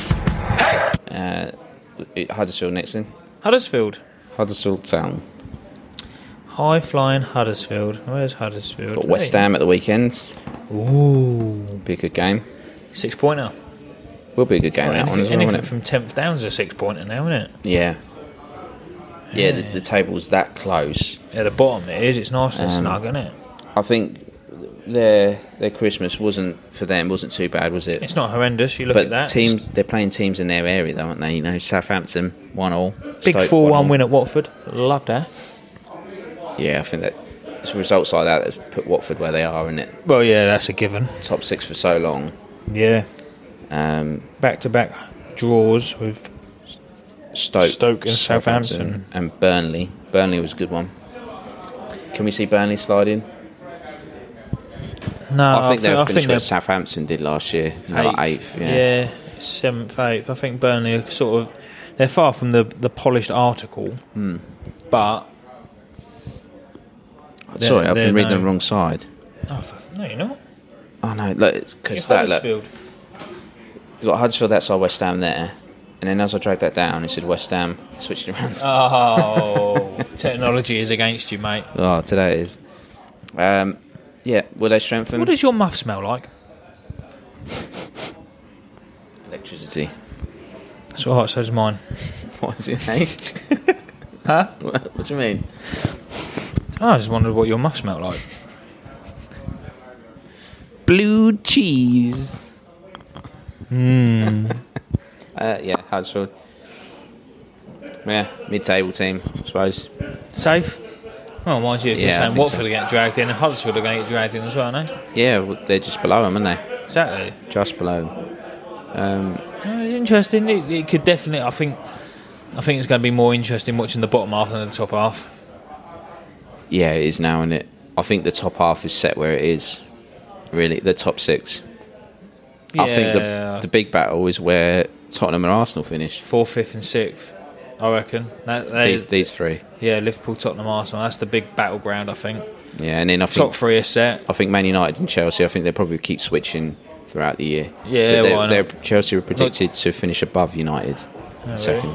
A: Huddersfield next in.
B: Huddersfield
A: Town.
B: High flying Huddersfield. Where's Huddersfield?
A: Got West Ham at the weekend.
B: Ooh.
A: Be a good game.
B: 6-pointer.
A: Will be a good game, that one as well,
B: anything from 10th down is a 6-pointer now, isn't it?
A: Yeah. Yeah, the table's that close.
B: At the bottom it is. It's nice and snug, isn't it?
A: I think their Christmas wasn't too bad, was it?
B: It's not horrendous. You look at that.
A: They're playing teams in their area, though, aren't they? Southampton 1-1.
B: Big 4-1 win at Watford. Love that.
A: Yeah, I think that it's results like that that's put Watford where they are, isn't it?
B: Well, yeah, that's a given.
A: Top 6 for so long.
B: Yeah. Back-to-back draws with Stoke and Southampton.
A: And Burnley. Burnley was a good one. Can we see Burnley sliding?
B: No,
A: I think they'll finish where Southampton did last year. Like 8th,
B: yeah. 7th, 8th. I think Burnley are they're far from the polished article, but
A: Sorry, I've been reading
B: no.
A: the wrong side.
B: Oh, no, you're not.
A: Oh no, look, because that look.
B: Huddersfield.
A: You got Huddersfield that side, West Ham there, and then as I dragged that down, it said West Ham. Switched it around.
B: Oh, technology is against you, mate.
A: Oh, today it is. Yeah, will they strengthen?
B: What does your muff smell like?
A: Electricity.
B: It's alright, so does mine.
A: What is it, eh?
B: Huh?
A: What do you mean?
B: I just wondered what your muff smelled like.
A: Blue cheese.
B: Mm.
A: Yeah, Huddersfield. Yeah, mid-table team, I suppose.
B: Safe? Well, mind you, if you're
A: Yeah, I
B: saying
A: think
B: Watford
A: so.
B: are getting dragged in, and Huddersfield are going to get dragged in as well, aren't they?
A: Yeah, well, they're just below them, aren't they?
B: Exactly.
A: Just below.
B: Interesting. It could definitely. I think it's going to be more interesting watching the bottom half than the top half.
A: Yeah, it is now, isn't it? I think the top half is set where it is. Really, the top six.
B: Yeah.
A: I think the big battle is where Tottenham and Arsenal finish.
B: 4th, 5th, and 6th. I reckon. That is,
A: These three.
B: yeah, Liverpool, Tottenham, Arsenal. That's the big battleground, I think.
A: Yeah, and then I think
B: Top 3 are set.
A: I think Man United and Chelsea. I think they'll probably keep switching throughout the year.
B: Yeah,
A: But
B: why not?
A: Chelsea were predicted to finish above United second.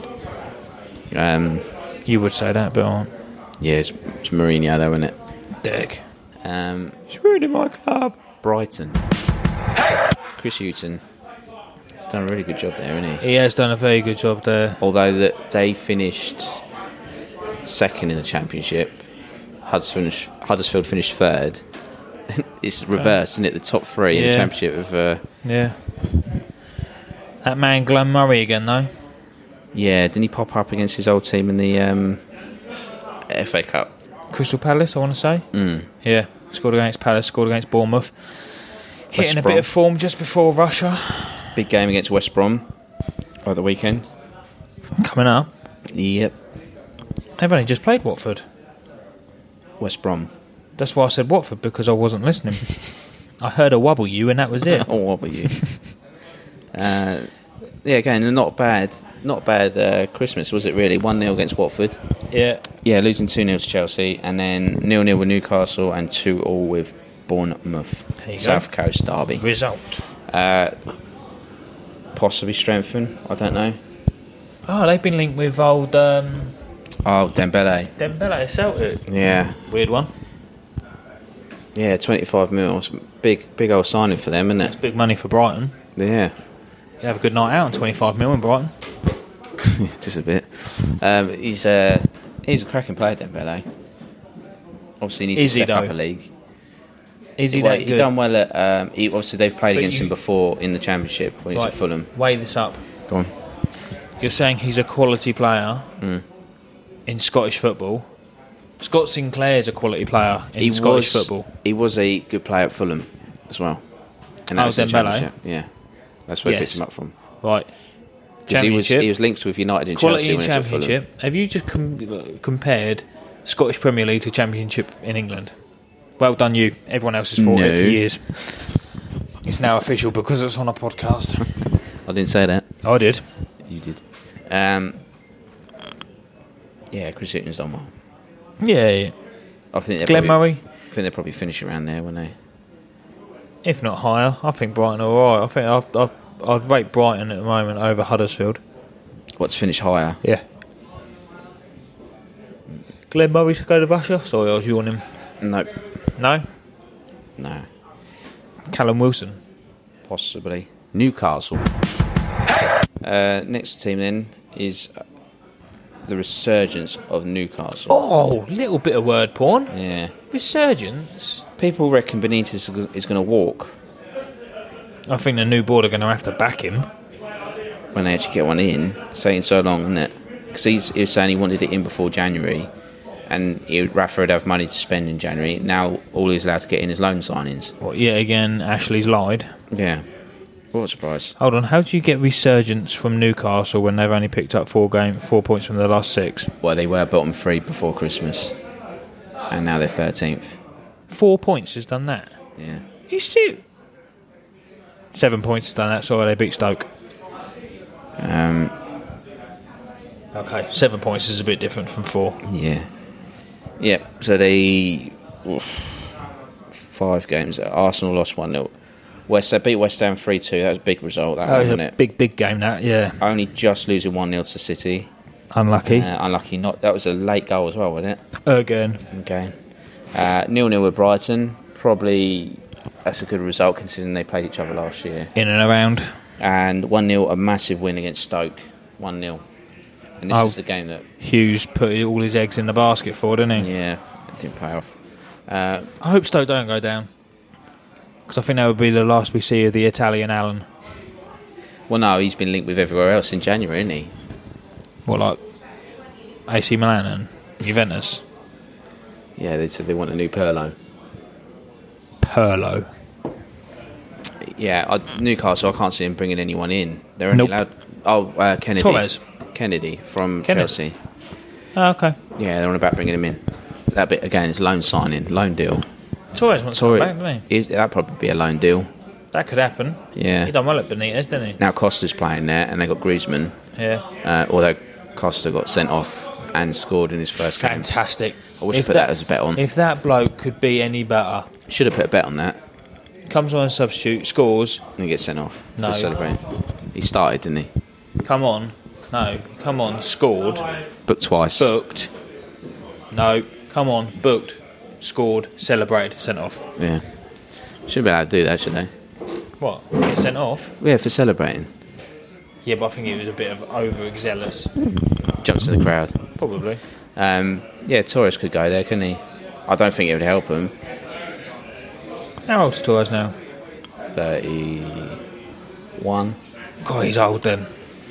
B: You would say that, but I aren't.
A: Yeah, it's Mourinho though, isn't it?
B: Dick.
A: It's ruining my club. Brighton. Chris Hughton. He's done a really good job there, hasn't he?
B: He has done a very good job there.
A: Although that they finished second in the Championship, Huddersfield finished third. It's reversed, isn't it? The top three in the
B: Yeah.
A: Championship of.
B: Yeah. That man Glenn Murray again, though.
A: Yeah, didn't he pop up against his old team in the FA Cup?
B: Crystal Palace, I want to say. Yeah, scored against Palace, scored against Bournemouth. Hitting a
A: Brom.
B: bit of form just before Russia.
A: Big game against West Brom at the weekend.
B: Coming up.
A: Yep.
B: They've only just played Watford.
A: West Brom.
B: That's why I said Watford, because I wasn't listening. I heard a wobble you, and that was it.
A: Oh, what were you? Yeah, again, not bad Christmas, was it really? 1-0 against Watford.
B: Yeah.
A: Yeah, losing 2-0 to Chelsea, and then 0-0 with Newcastle and 2-2 with Bournemouth.
B: There you
A: South
B: go.
A: Coast derby.
B: Result.
A: Possibly strengthen, I don't know.
B: Oh, they've been linked with old
A: Oh, Dembele.
B: Dembele, Celtic.
A: Yeah.
B: Weird one.
A: Yeah, 25 mil. Big old signing for them, isn't
B: It's
A: it?
B: big money for Brighton.
A: Yeah.
B: You have a good night out on 25 mil in Brighton.
A: Just a bit. He's a cracking player, Dembele. Obviously, he needs
B: Is
A: to
B: he,
A: step up
B: though?
A: a league.
B: Is he
A: Well,
B: that
A: he
B: good?
A: done well at. Obviously, they've played
B: But
A: against him before in the Championship when he's
B: Right.
A: at Fulham.
B: Weigh this up.
A: Go on.
B: You're saying he's a quality player in Scottish football. Scott Sinclair's a quality player in Scottish football.
A: He was a good player at Fulham as well. And that was the
B: Dembele?
A: Championship. Yeah, that's where he
B: Yes.
A: picked him up from.
B: Right.
A: 'Cause
B: Championship.
A: he was linked with United and
B: Quality
A: Chelsea
B: in
A: when he was at Fulham.
B: Championship. Have you just compared Scottish Premier League to Championship in England? Well done, you. Everyone else has fought it for
A: No.
B: years. It's now official because it's on a podcast.
A: I didn't say that.
B: I did.
A: You did. Yeah, Chris Hughton's done well.
B: Yeah.
A: I think
B: Glenn Murray,
A: I think they'll probably finish around there, won't they?
B: if not higher. I think Brighton are all right. I think I'd rate Brighton at the moment over Huddersfield.
A: What's finish higher?
B: Yeah. Glenn Murray to go to Russia? Sorry, I was yawning.
A: No,
B: No?
A: no,
B: Callum Wilson.
A: possibly Newcastle. Next team then is the resurgence of Newcastle.
B: Oh, little bit of word porn.
A: Yeah,
B: Resurgence.
A: people reckon Benitez is going to walk
B: I think the new board are going to have to back him.
A: when they actually get one in. It's taking so long, isn't it? Because he was saying he wanted it in before January, and Rafa would have money to spend in January. Now all he's allowed to get in is loan signings.
B: What, yet again, Ashley's lied.
A: Yeah, what a surprise.
B: Hold on, how do you get resurgence from Newcastle when they've only picked up 4 points from their last 6?
A: Well, they were bottom 3 before Christmas, and now they're 13th.
B: 4 points has done that.
A: Yeah.
B: You see, 7 points has done that. Sorry, they beat Stoke. Okay, 7 points is a bit different from 4.
A: Yeah. Yeah, so they 5 games. Arsenal lost 1-0. They beat West Ham 3-2. That was a big result, that one, wasn't it?
B: Big game, that, yeah.
A: Only just losing 1-0 to City.
B: Unlucky.
A: Unlucky not. That was a late goal as well, wasn't it?
B: Again.
A: Okay. 0-0 with Brighton. Probably that's a good result considering they played each other last year.
B: In and around.
A: And 1-0, a massive win against Stoke. 1-0. And this is the game that...
B: Hughes put all his eggs in the basket for, didn't he?
A: Yeah, it didn't pay off.
B: I hope Stoke don't go down. Because I think that would be the last we see of the Italian Alan.
A: Well, no, he's been linked with everywhere else in January, isn't he?
B: What, like AC Milan and Juventus?
A: Yeah, they said they want a new Pirlo.
B: Pirlo?
A: Yeah, Newcastle, I can't see him bringing anyone in. They're only allowed... Oh, Kennedy.
B: Torres.
A: Kennedy from Chelsea.
B: Oh, okay.
A: Yeah, they're on about bringing him in. That bit, again, is loan signing, loan deal.
B: Torres wants to come back, doesn't he?
A: That'd probably be a loan deal.
B: That could happen.
A: Yeah.
B: He done well at Benitez, didn't he?
A: Now Costa's playing there, and they got Griezmann.
B: Yeah.
A: Although Costa got sent off and scored in his first game.
B: Fantastic.
A: I wish I put that as a bet on.
B: If that bloke could be any better...
A: Should have put a bet on that.
B: Comes on a substitute, scores...
A: And gets sent off
B: No.
A: for celebrating. He started, didn't he?
B: Come on, scored...
A: Booked twice.
B: Booked. No, come on, booked, scored, celebrated, sent off.
A: Yeah. Should be able to do that, should they?
B: What? Get sent off?
A: Yeah, for celebrating.
B: Yeah, but I think it was a bit of over-zealous.
A: Jumps in the crowd.
B: Probably.
A: Yeah, Torres could go there, couldn't he? I don't think it would help him.
B: How old's Torres now?
A: 31.
B: God, he's old then.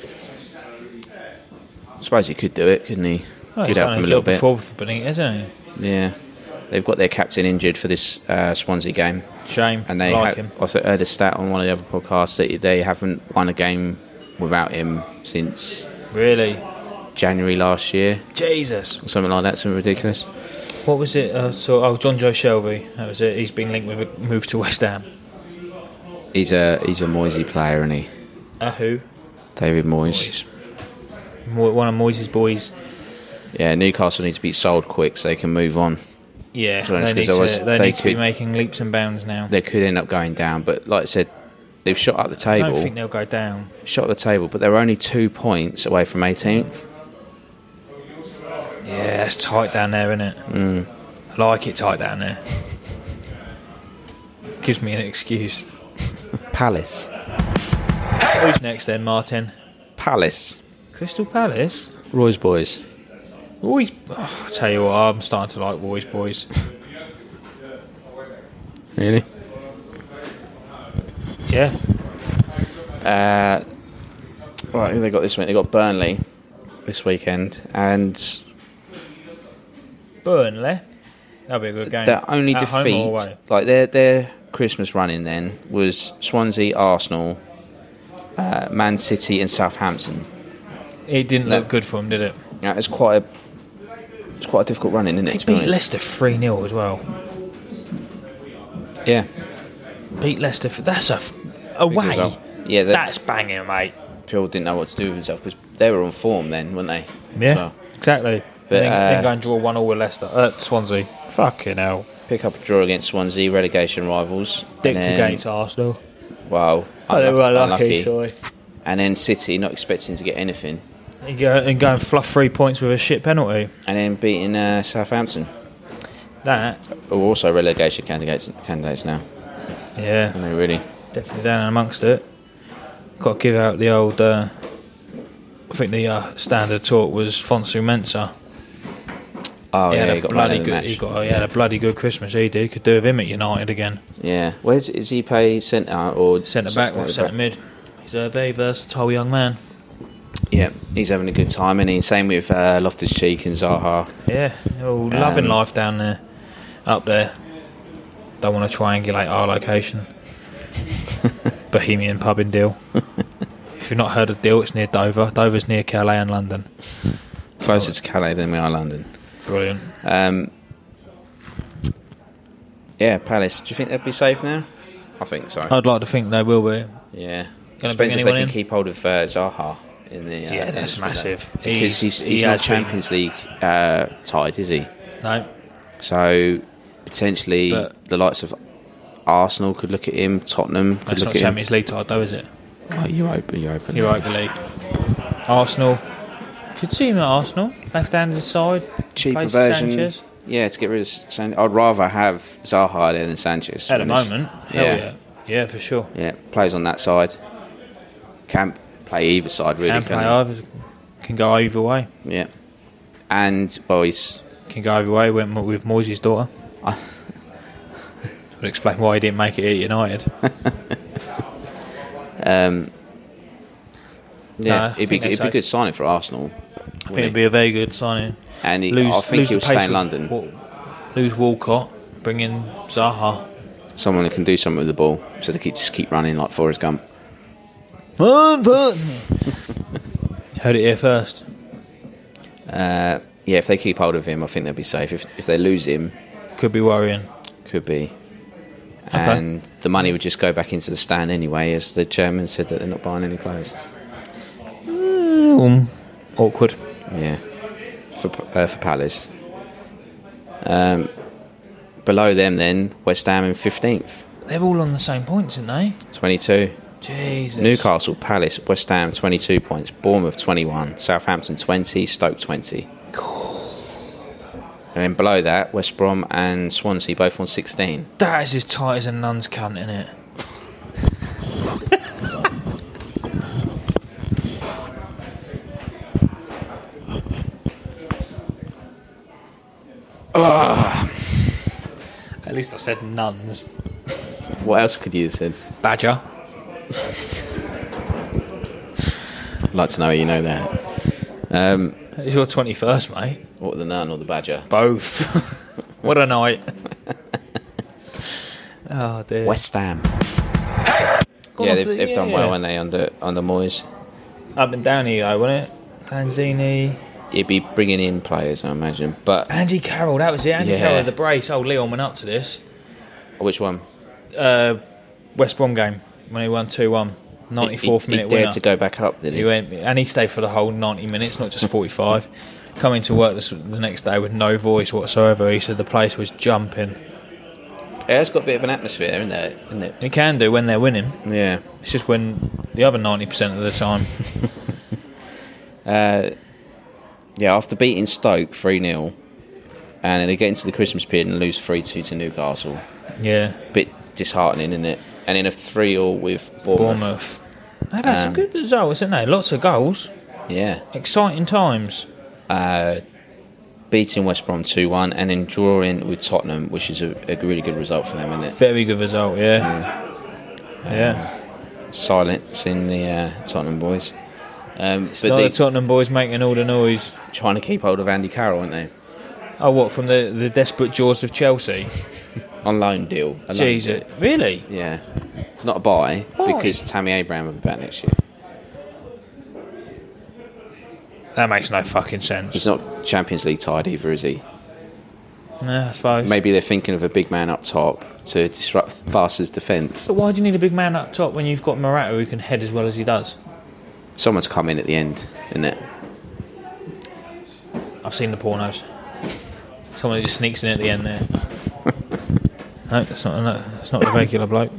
A: I suppose he could do it, couldn't he?
B: Well,
A: could
B: he's
A: help
B: done
A: him
B: a
A: a little
B: job
A: bit.
B: before for Benitez, hasn't he?
A: Yeah. They've got their captain injured for this Swansea game.
B: Shame.
A: And they
B: like him.
A: also heard a stat on one of the other podcasts that they haven't won a game without him since
B: Really?
A: January last year.
B: Jesus.
A: Or something like that, something ridiculous.
B: What was it? John Joe Shelby. That was it. He's been linked with a move to West Ham.
A: He's a Moisey player, isn't he?
B: Who?
A: David Moyes.
B: One of Moyes' boys.
A: Yeah, Newcastle need to be sold quick so they can move on.
B: Yeah,
A: To be honest,
B: they need
A: 'cause
B: to be making leaps and bounds now.
A: They could end up going down, but like I said, they've shot up the table.
B: I don't think they'll go down.
A: Shot up the table, but they're only 2 points away from 18th.
B: Yeah, it's tight down there, isn't it? I like it tight down there. Gives me an excuse.
A: Palace.
B: Who's next then, Martin?
A: Palace.
B: Crystal Palace?
A: Roy's boys.
B: Roy's... I tell you what, I'm starting to like Roy's boys.
A: Really?
B: Yeah.
A: Right, who they got this week? They got Burnley this weekend, and
B: Burnley? That'll be a good game.
A: their only
B: At home or
A: defeat,
B: away?
A: like their Christmas running then, was Swansea, Arsenal, Man City, and Southampton.
B: It didn't look good for him, did it?
A: Yeah, it's quite a difficult running, isn't it?
B: They
A: to be
B: beat
A: honest?
B: Leicester 3-0 as well.
A: Yeah.
B: Beat Leicester. That's away.
A: result. Yeah,
B: that's banging, mate.
A: People didn't know what to do with themselves because they were on form then, weren't they?
B: Yeah,
A: So,
B: exactly.
A: But,
B: then go and draw 1-1 with Leicester. Swansea. Fucking hell.
A: pick up a draw against Swansea, relegation rivals.
B: Dicked against Arsenal.
A: Wow.
B: They were unlucky, sorry.
A: And then City, not expecting to get anything.
B: And go and fluff 3 points with a shit penalty.
A: And then beating Southampton.
B: That.
A: Who are also relegation candidates now.
B: Yeah.
A: And they really...
B: Definitely down amongst it. Got to give out the old... I think the standard talk was Fonsu Mensah.
A: Oh,
B: he
A: yeah,
B: had
A: he got
B: bloody
A: man of the
B: good.
A: match.
B: He had a bloody good Christmas. He did. Could do with him at United again.
A: Yeah. Where is he play centre or
B: centre back or centre mid? He's a very versatile young man.
A: Yeah, he's having a good time, and same with Loftus Cheek and Zaha.
B: Yeah, all loving life down there, up there. Don't want to triangulate our location. Bohemian pub in Deal. If you've not heard of Deal, it's near Dover. Dover's near Calais and London.
A: Closer to Calais than we are London.
B: Brilliant.
A: Yeah, Palace. Do you think they'll be safe now? I think so.
B: I'd like to think they will be.
A: Yeah.
B: Gonna bring
A: Depends if they
B: anyone
A: can
B: in?
A: keep hold of Zaha in the.
B: Yeah, that's massive.
A: Because he's not Champions League tied, is he?
B: No.
A: So Potentially,
B: But-
A: the likes of Arsenal could look at him. Tottenham could
B: That's
A: look
B: not
A: at him.
B: Champions League title, though, is it?
A: Oh, Europa.
B: Europa League. Arsenal. Could see him at Arsenal. Left-handed side.
A: Cheaper
B: Plays
A: version.
B: Sanchez.
A: Yeah, to get rid of Sanchez. I'd rather have Zaha there than Sanchez.
B: At the
A: when it's-
B: moment. Hell yeah. Yeah, for sure.
A: Yeah, plays on that side. Can play either side, really.
B: Can play either. Can go either way.
A: Yeah. And, well, he's...
B: Can go either way. Went with Moyes' daughter. Would explain why he didn't make it at United.
A: Yeah,
B: No,
A: it'd be
B: they're
A: a good signing for Arsenal.
B: I think it'd be a very good signing.
A: And I think he'll stay in London.
B: Lose Walcott, bring in Zaha.
A: Someone that can do something with the ball, so they just keep running like Forrest Gump.
B: Heard it here first.
A: Yeah, if they keep hold of him, I think they'll be safe. If they lose him,
B: Could be worrying.
A: could be.
B: Okay.
A: And the money would just go back into the stand anyway, as the chairman said that they're not buying any players.
B: Awkward.
A: Yeah, for Palace. Below them, then West Ham in 15th,
B: They're all on the same points, aren't they?
A: 22.
B: Jesus.
A: Newcastle, Palace, West Ham 22 points, Bournemouth 21, Southampton 20, Stoke 20. And then below that, West Brom and Swansea both on 16.
B: That is as tight as a nun's cunt, isn't it? At least I said nuns.
A: What else could you have said?
B: Badger.
A: I'd like to know how you know that.
B: It's your 21st, mate.
A: What, the nun or the badger?
B: Both. What a night. Oh, dear.
A: West Ham.
B: Gone
A: Yeah,
B: off
A: they've done well, haven't they, under Moyes?
B: Up and down here, though, wasn't it? Lanzini.
A: He'd be bringing in players, I imagine. But
B: Andy Carroll, that was it. Andy
A: Yeah.
B: Carroll, the brace. Oh, Leon went up to this.
A: which one?
B: West Brom game when he won 2-1. 94th minute
A: he dared
B: winner.
A: to go back up, did he?
B: He went, and he stayed for the whole 90 minutes, not just 45. Coming to work the next day with no voice whatsoever. He said the place was jumping.
A: It has got a bit of an atmosphere, isn't it?
B: It can do when they're winning.
A: Yeah.
B: It's just when the other 90% of the time.
A: Yeah, after beating Stoke 3-0, and they get into the Christmas period and lose 3-2 to Newcastle.
B: Yeah.
A: Bit disheartening, isn't it? And in a 3-3 with Bournemouth.
B: They've had some good results, haven't they? Lots of goals.
A: Yeah.
B: Exciting times.
A: Beating West Brom 2-1 and then drawing with Tottenham, which is a really good result for them, isn't it?
B: Very good result, yeah. Yeah.
A: Silencing the Tottenham boys.
B: It's
A: But
B: not
A: they
B: the Tottenham boys making all the noise.
A: trying to keep hold of Andy Carroll, aren't they?
B: Oh, what, from the desperate jaws of Chelsea?
A: On loan deal. A loan
B: Jesus.
A: deal.
B: Really?
A: Yeah. It's not a buy
B: Why?
A: because Tammy Abraham will be back next year.
B: That makes no fucking sense.
A: He's not Champions League tied either, is he?
B: Yeah, I suppose.
A: Maybe they're thinking of a big man up top to disrupt Barca's defence.
B: But why do you need a big man up top when you've got Morata who can head as well as he does?
A: Someone's come in at the end, isn't it?
B: I've seen the pornos. Someone just sneaks in at the end there. No, that's not the regular bloke.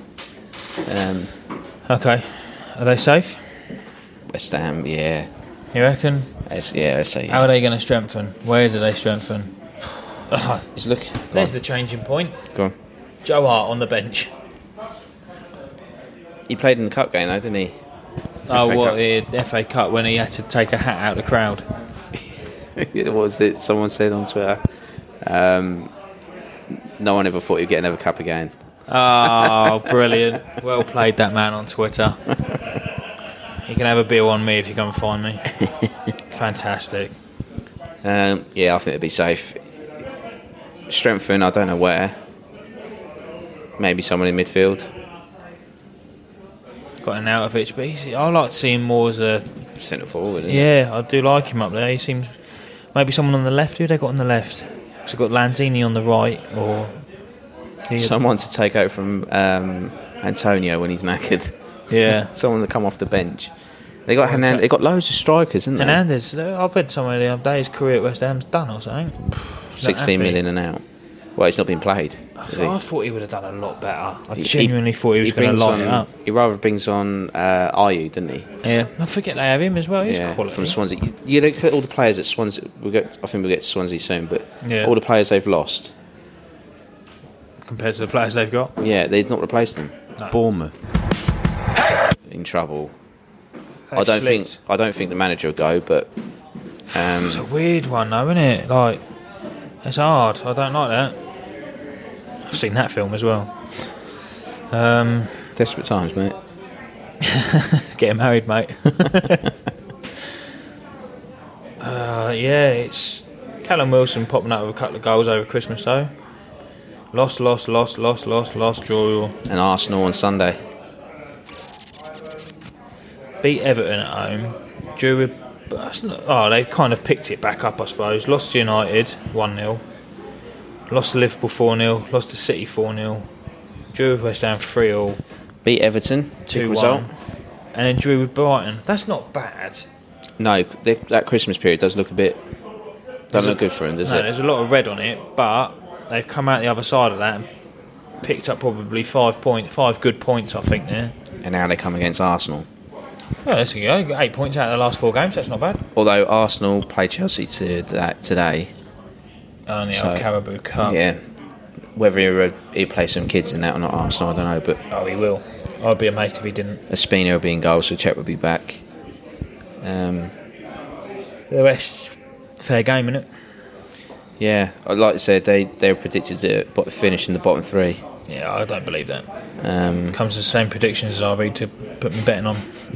B: Okay. Are they safe?
A: West Ham, yeah.
B: You reckon?
A: I say.
B: How are they going to strengthen? Where do they strengthen?
A: He's look.
B: There's the changing point.
A: Go on.
B: Joe Hart on the bench.
A: He played in the cup game, though, didn't he?
B: Oh,
A: FA
B: what,
A: Cup.
B: the FA Cup when he had to take a hat out of the crowd.
A: What was it? Someone said on Twitter. No one ever thought he'd get another cup again.
B: Oh, brilliant. Well played, that man on Twitter. You can have a beer on me if you come and find me. Fantastic.
A: Yeah, I think it'd be safe. Strengthen, I don't know where. Maybe someone in midfield.
B: Got an Arnautovic, but I like to see him more as a...
A: Centre forward, isn't
B: Yeah, I do like him up there. He seems... Maybe someone on the left. Who they got on the left? So got Lanzini on the right, or...
A: Someone to take out from Antonio when he's knackered.
B: Yeah.
A: Someone to come off the bench. They got Hernandez. They got loads of strikers, haven't they?
B: Hernandez, I've read somewhere the other day his career at West Ham's done or something.
A: 16 million and out. Well, he's not been played.
B: I thought he would have done a lot better. I genuinely thought he was going to light it up.
A: He rather brings on Ayew, didn't he?
B: Yeah, I forget they have him as well. He's quality.
A: From Swansea. You look at all the players at Swansea. I think we'll get to Swansea soon, but all the players they've lost
B: compared to the players they've got.
A: Yeah, they've not replaced them.
C: No. Bournemouth
A: in trouble. I don't think the manager will go, but
B: it's a weird one, though, isn't it? Like, it's hard. I don't like that. I've seen that film as well.
A: Desperate times, mate.
B: Getting married, mate. It's Callum Wilson popping out with a couple of goals over Christmas, though. Lost, draw.
A: And Arsenal on Sunday.
B: Beat Everton at home. Drew with... they kind of picked it back up, I suppose. Lost to United 1-0. Lost to Liverpool 4-0. Lost to City 4-0. Drew with West Ham 3-0.
A: Beat Everton 2-1. Result.
B: And then drew with Brighton. That's not bad.
A: No, that Christmas period does look a bit... Doesn't look good for him, does it?
B: No, there's a lot of red on it, but they've come out the other side of that and picked up probably 5 good points, I think, there.
A: And now they come against Arsenal.
B: Well, there you go. 8 points out of the last 4 games. That's not bad.
A: Although Arsenal play Chelsea today.
B: On the old Carabao Cup.
A: Yeah. Whether he plays some kids in that or not, Arsenal, I don't know. But
B: he will. I'd be amazed if he didn't.
A: Espina will be in goal, so Cech will be back.
B: The rest, fair game, innit?
A: Yeah, like I said, they were predicted to finish in the bottom 3.
B: Yeah, I don't believe that. Comes to the same predictions as I read to put me betting on.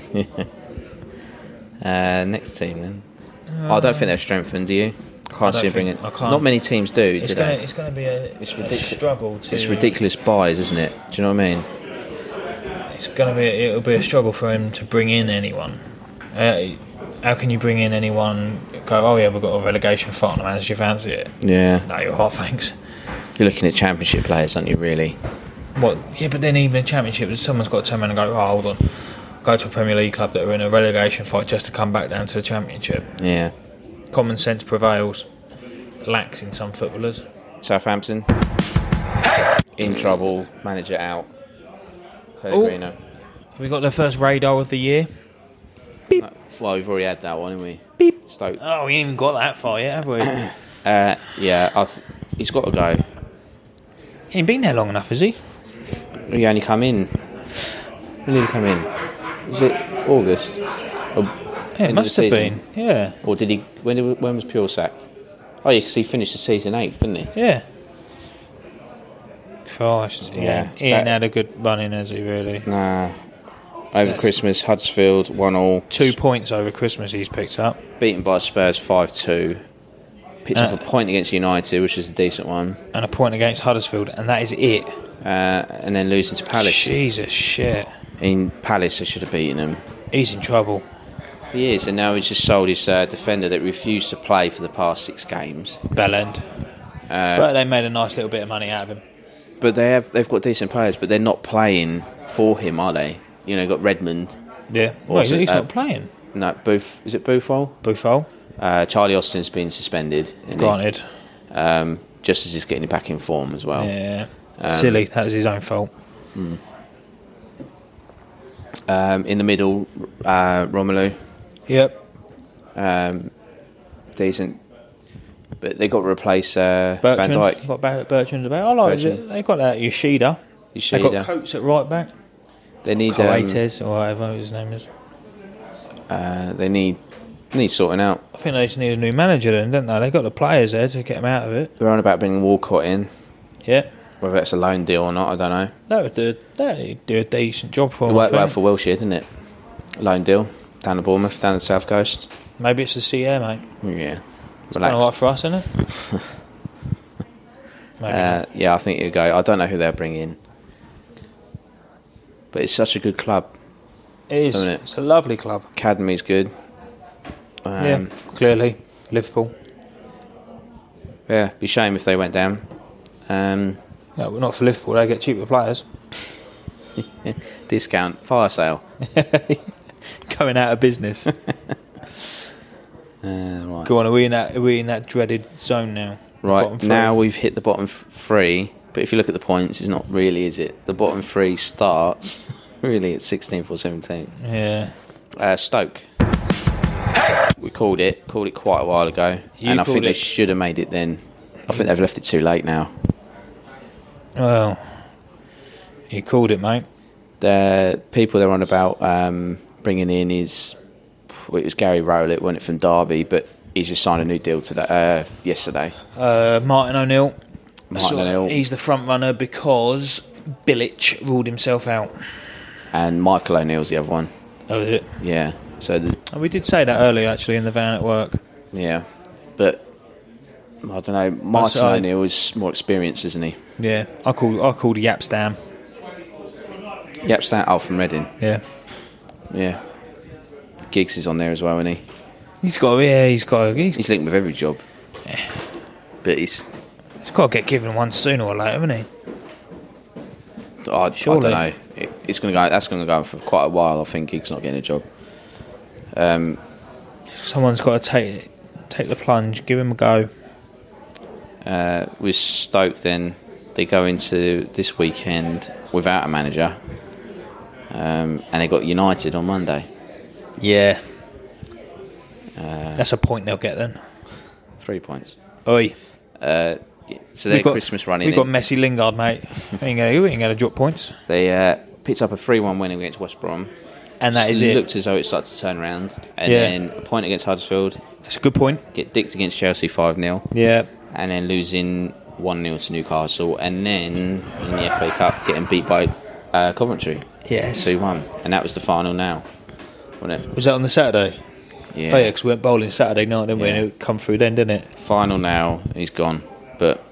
A: Next team then. I don't think they're strengthened, do you? I can't see them bringing. Not many teams do.
B: It's going to be a struggle.
A: It's ridiculous buys, isn't it? Do you know what I mean?
B: It'll be a struggle for him to bring in anyone. How can you bring in anyone? Go, oh yeah, we've got a relegation fight on the manager. You fancy it?
A: Yeah.
B: No, you're hot, thanks.
A: You're looking at Championship players, aren't you? Really?
B: What? Yeah, but then even in Championship, someone's got to turn around and go, oh, hold on, go to a Premier League club that are in a relegation fight just to come back down to the Championship.
A: Yeah.
B: Common sense prevails. Lacks in some footballers.
A: Southampton in trouble. Manager out. Pellegrino.
B: Have we got the first radar of the year?
A: Beep. No, well, we've already had that one, haven't we?
B: Beep.
A: Stoke.
B: Oh, we ain't even got that far yet, have we?
A: Yeah, he's got to go.
B: He ain't been there long enough, has he?
A: He only come in. When did he come in? Was it August?
B: Yeah, it must have been. Yeah.
A: Or did he? When was Pure sacked? Oh yeah, because he finished the season 8th, didn't he?
B: Yeah. Gosh, yeah. He ain't had a good run in, has he, really?
A: Nah. Over Christmas, Huddersfield 1-1.
B: 2 points over Christmas he's picked up.
A: Beaten by Spurs 5-2. Picked up a point against United, which is a decent one.
B: And a point against Huddersfield, and that is it.
A: And then losing to Palace.
B: Jesus, shit.
A: In Palace, they should have beaten him.
B: He's in trouble.
A: He is, and now he's just sold his defender that refused to play for the past 6 games.
B: Bellend. But they made a nice little bit of money out of him.
A: But they've got decent players, but they're not playing for him, are they? You know, got Redmond.
B: Yeah. Well, he's not playing.
A: No, is it Buffon?
B: Buffon.
A: Charlie Austin's been suspended.
B: Granted.
A: Just as he's getting back in form as well.
B: Yeah. Silly. That was his own fault.
A: In the middle, Romelu.
B: Yep.
A: Decent. But they got to replace Van Dijk.
B: Got Bertrand's about. I like it. They got that Yoshida. They got Coates at right back.
A: They need
B: Coates or whatever his name is.
A: They need sorting out.
B: I think they just need a new manager then, don't they? They got the players there to get them out of it.
A: They're on about bringing Walcott in.
B: Yeah.
A: Whether it's a loan deal or not, I don't know.
B: That would do a decent job for them.
A: It worked well for Wilshere, didn't it? Loan deal down to Bournemouth, down the south coast.
B: Maybe it's the sea air, mate.
A: Yeah.
B: It's kind of right for us, isn't it?
A: Yeah, I think it'll go. I don't know who they'll bring in, but it's such a good club.
B: It is. Isn't it? It's a lovely club.
A: Academy's good.
B: Yeah, clearly Liverpool.
A: Yeah, be a shame if they went down.
B: No, not for Liverpool. They get cheaper players.
A: Discount fire sale.
B: Going out of business.
A: Right.
B: Go on. Are we in that dreaded zone now?
A: Right,
B: Bottom three.
A: now we've hit the bottom three, but if you look at the points, it's not really, is it? The bottom three starts really at 16th or 17th.
B: Yeah.
A: Stoke. We called it quite a while ago,
B: You
A: and I
B: called
A: think they
B: it.
A: should have made it then. I think they've left it too late now.
B: Well, you called it, mate.
A: The people they're on about bringing in is, well, it was Gary Rowlett, wasn't it, from Derby, but he's just signed a new deal yesterday.
B: Martin O'Neill.
A: Martin O'Neill.
B: He's the front runner because Bilic ruled himself out.
A: And Michael O'Neill's the other one.
B: Oh, is it?
A: Yeah. So
B: We did say that earlier, actually, in the van at work.
A: yeah, but I don't know. Martin
B: I-
A: O'Neill is more experienced, isn't he?
B: Yeah, I called Yapstam.
A: Yep, from Reading.
B: Yeah,
A: Yeah. Giggs is on there as well, isn't he?
B: he's got to
A: He's linked with every job. But he's
B: get given one sooner or later, hasn't he?
A: I
B: Surely.
A: don't know. It's going to go. That's going to go on for quite a while. I think Giggs not getting a job.
B: Someone's got to take the plunge, give him a go.
A: With Stoke, then they go into this weekend without a manager, and they got United on Monday.
B: Yeah, that's a point they'll get then.
A: 3 points.
B: Oi,
A: So their Christmas running.
B: We've got Messi Lingard, mate. we ain't going to drop points.
A: They picked up a 3-1 win against West Brom.
B: And that is
A: it.
B: it.
A: Looked as though it started to turn around. And
B: Yeah.
A: then a point against Huddersfield.
B: That's a good point.
A: Get dicked against Chelsea 5-0.
B: Yeah.
A: And then losing 1-0 to Newcastle. And then in the FA Cup getting beat by Coventry.
B: Yes.
A: 2-1. And that was the final now. Wasn't it?
B: Was that on the Saturday?
A: Yeah.
B: Oh, yeah, because we went bowling Saturday night, didn't we?
A: Yeah.
B: And it come through then, didn't it?
A: Final now. He's gone. But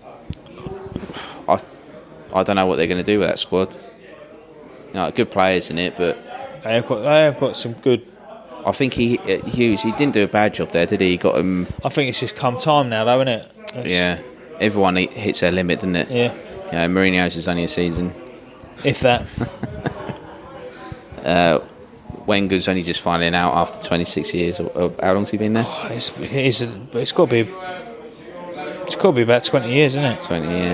A: I don't know what they're going to do with that squad. Good players in it, but
B: They have got some good.
A: I think Hughes, he didn't do a bad job there, did he? He got him.
B: I think it's just come time now, though, isn't it?
A: Yeah, everyone hits their limit, doesn't it?
B: Yeah.
A: Yeah, Mourinho's is only a season.
B: If that.
A: Wenger's only just finding out after 26 years. Or how long's he been there?
B: It's got to be. It's got to be about 20 years, isn't it?
A: 20 years.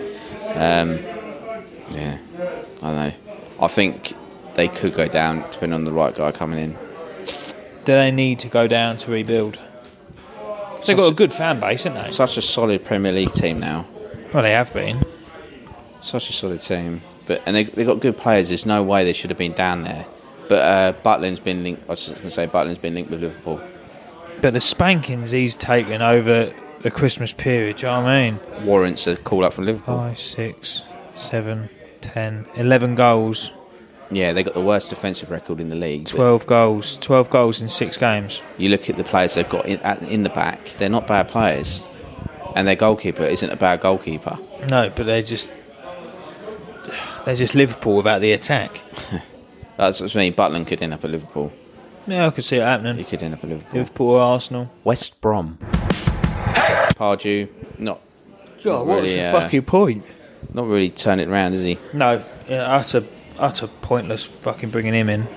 A: Yeah, I don't know. I think they could go down depending on the right guy coming in.
B: Do they need to go down to rebuild? They've got a good fan base, haven't they?
A: Such a solid Premier League team now.
B: Well, they have been.
A: Such a solid team. And they've got good players. There's no way they should have been down there. But Butland's been linked. I was just going to say Butland's been linked with Liverpool.
B: But the spankings he's taken over the Christmas period, do you know what I mean?
A: Warrants a call up from Liverpool.
B: 5, 6, 7, 10, 11 goals,
A: Yeah, they got the worst defensive record in the league.
B: 12 goals in 6 games.
A: You look at the players they've got in the back, they're not bad players. And their goalkeeper isn't a bad goalkeeper.
B: No, but they're just Liverpool without the attack.
A: That's what I mean. Butland could end up at Liverpool.
B: Yeah, I could see it
A: He
B: happening.
A: could end up at Liverpool.
B: Liverpool or Arsenal.
A: West Brom. Pardew, not
B: God,
A: really,
B: point?
A: not really turn it around, is he?
B: No, yeah, utter pointless fucking bringing him in.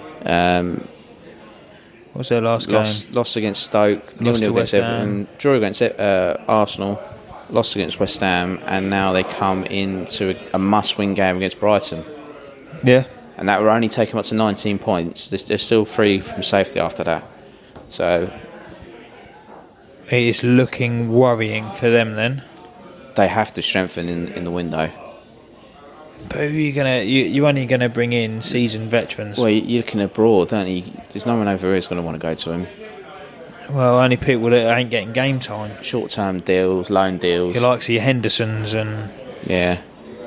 B: What was their last game?
A: Lost against Stoke,
B: Lost
A: 0-0
B: to
A: against
B: West
A: Everton, drew against Arsenal, lost against West Ham, and now they come into a must-win game against Brighton.
B: Yeah.
A: And that will only take them up to 19 points. They're still free from safety after that. So
B: It is looking worrying for them then.
A: they have to strengthen in the window.
B: But who are you gonna? You're only gonna bring in seasoned veterans.
A: Well, you're looking abroad, don't you? There's no one over here who's going to want to go to him.
B: Well, only people that ain't getting game time.
A: Short-term deals, loan deals.
B: You like your Hendersons and
A: Yeah.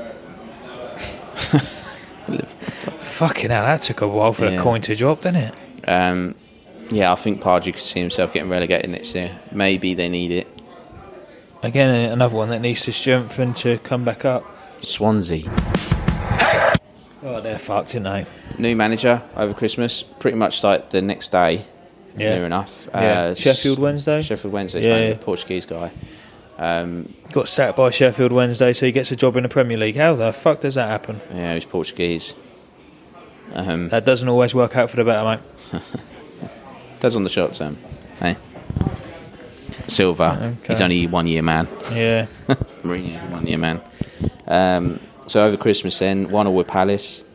B: fucking hell. That took a while for the coin to drop, didn't it?
A: Yeah, I think Pardew could see himself getting relegated next year. Maybe they need it.
B: Again, another one that needs to strengthen to come back up.
A: Swansea.
B: Oh, they're fucked, aren't they?
A: New manager over Christmas. Pretty much like the next day.
B: Yeah.
A: Near enough.
B: Yeah. Sheffield Wednesday?
A: Sheffield Wednesday.
B: Yeah.
A: The Portuguese guy.
B: Got sacked by Sheffield Wednesday, so he gets a job in the Premier League. How the fuck does that happen?
A: Yeah, he's Portuguese.
B: That doesn't always work out for the better, mate.
A: That's on the short term. Hey. Silva.
B: Okay.
A: He's only 1 year man.
B: Yeah.
A: Mourinho's a 1 year man. So over Christmas then, 1-1 with Palace.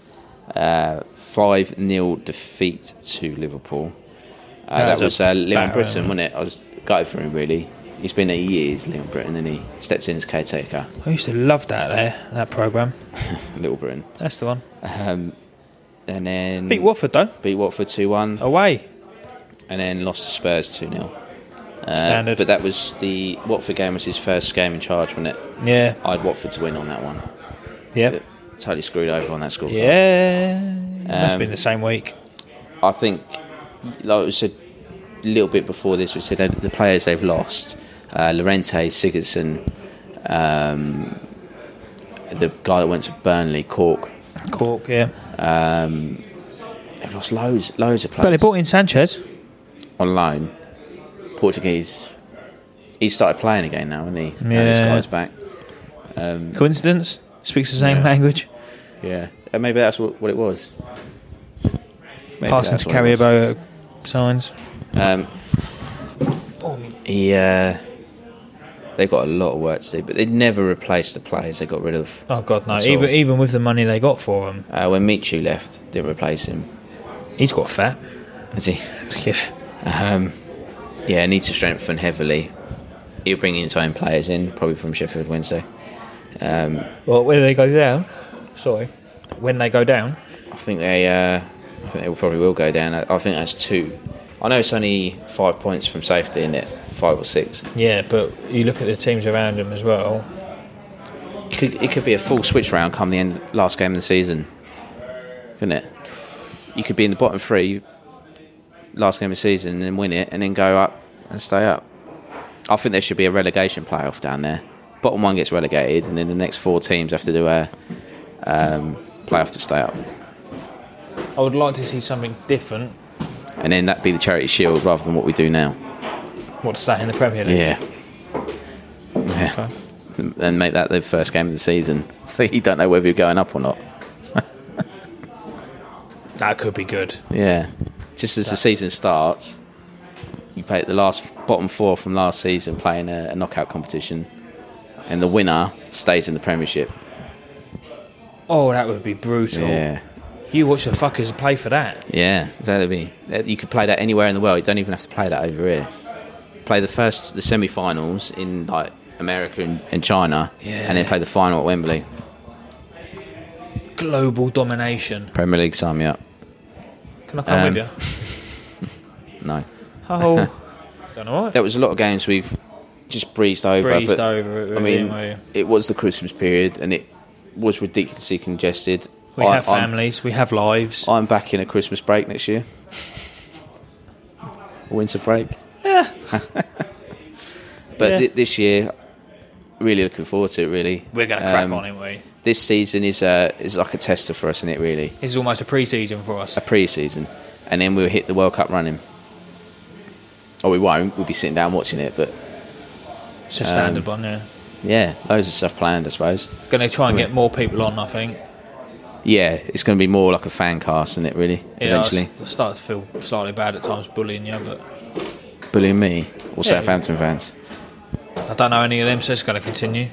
A: 5-0 defeat to Liverpool. That was Leon Britton, wasn't it? I was gutted for him, really. He's been there years, Leon Britton, and he stepped in as caretaker.
B: I used to love that programme.
A: Little Britain.
B: That's the one.
A: And then...
B: Beat Watford, though.
A: Beat Watford 2-1.
B: Away.
A: And then lost to Spurs 2-0.
B: Standard.
A: But that was the Watford game was his first game in charge, wasn't it?
B: Yeah.
A: I had Watford to win on that one.
B: Yep.
A: Totally screwed over on that score.
B: Yeah. Must have been the same week.
A: I think, like we said a little bit before this, we said the players they've lost. Llorente, Sigurdsson, the guy that went to Burnley, Cork,
B: yeah.
A: they've lost loads of players.
B: But they brought in Sanchez.
A: On loan. Portuguese. He started playing again now, hasn't he?
B: Yeah.
A: Now this guy's back.
B: Coincidence? Speaks the same language.
A: Yeah. Maybe that's what it was.
B: Passing to Carriabo signs.
A: They've got a lot of work to do, but they never replaced the players they got rid of.
B: Oh God, no! Even with the money they got for him,
A: when Michu left, didn't replace him.
B: He's got fat.
A: Has he?
B: Yeah.
A: Needs to strengthen heavily. He'll bring his own players in, probably from Sheffield Wednesday.
B: Well, when they go down, when they go down,
A: I think they probably will go down. I think that's 2. I know it's only 5 points from safety, isn't it? 5 or 6.
B: Yeah, but you look at the teams around them as well.
A: It could be a full switch round come the last game of the season, couldn't it? You could be in the bottom 3 last game of the season and then win it and then go up and stay up. I think there should be a relegation playoff down there. Bottom 1 gets relegated and then the next 4 teams have to do a playoff to stay up.
B: I would like to see something different.
A: And then that'd be the Charity Shield rather than what we do now.
B: What's that in the Premier League?
A: Yeah. Okay. And make that the first game of the season. So you don't know whether you're going up or not.
B: That could be good.
A: Yeah. Just as the season starts, you play the last bottom 4 from last season playing a knockout competition, and the winner stays in the Premiership.
B: Oh, that would be brutal.
A: Yeah.
B: You watch the fuckers play for that.
A: Yeah, exactly. You could play that anywhere in the world. You don't even have to play that over here. Play the semi-finals in like America and China, and then play the final at Wembley.
B: Global domination.
A: Premier League, sign me up.
B: Can I come with you?
A: No.
B: Oh, don't know what.
A: There was a lot of games we've just breezed over.
B: I mean,
A: it was the Christmas period, and it was ridiculously congested.
B: We have families, we have lives.
A: I'm back in a Christmas break next year. Winter break.
B: Yeah.
A: But this year, really looking forward to it, really.
B: We're going to crack on, aren't we?
A: This season is like a tester for us, isn't it, really?
B: This is almost a pre-season for us.
A: A pre-season. And then we'll hit the World Cup running. Or we won't. We'll be sitting down watching it, but...
B: It's a standard one, yeah.
A: Yeah, loads of stuff planned, I suppose.
B: Going to try and get more people on, I think.
A: Yeah, it's going to be more like a fan cast, isn't it, really, eventually?
B: I start to feel slightly bad at times bullying you, but...
A: Bullying me? Or Southampton fans?
B: I don't know any of them, so it's going to continue.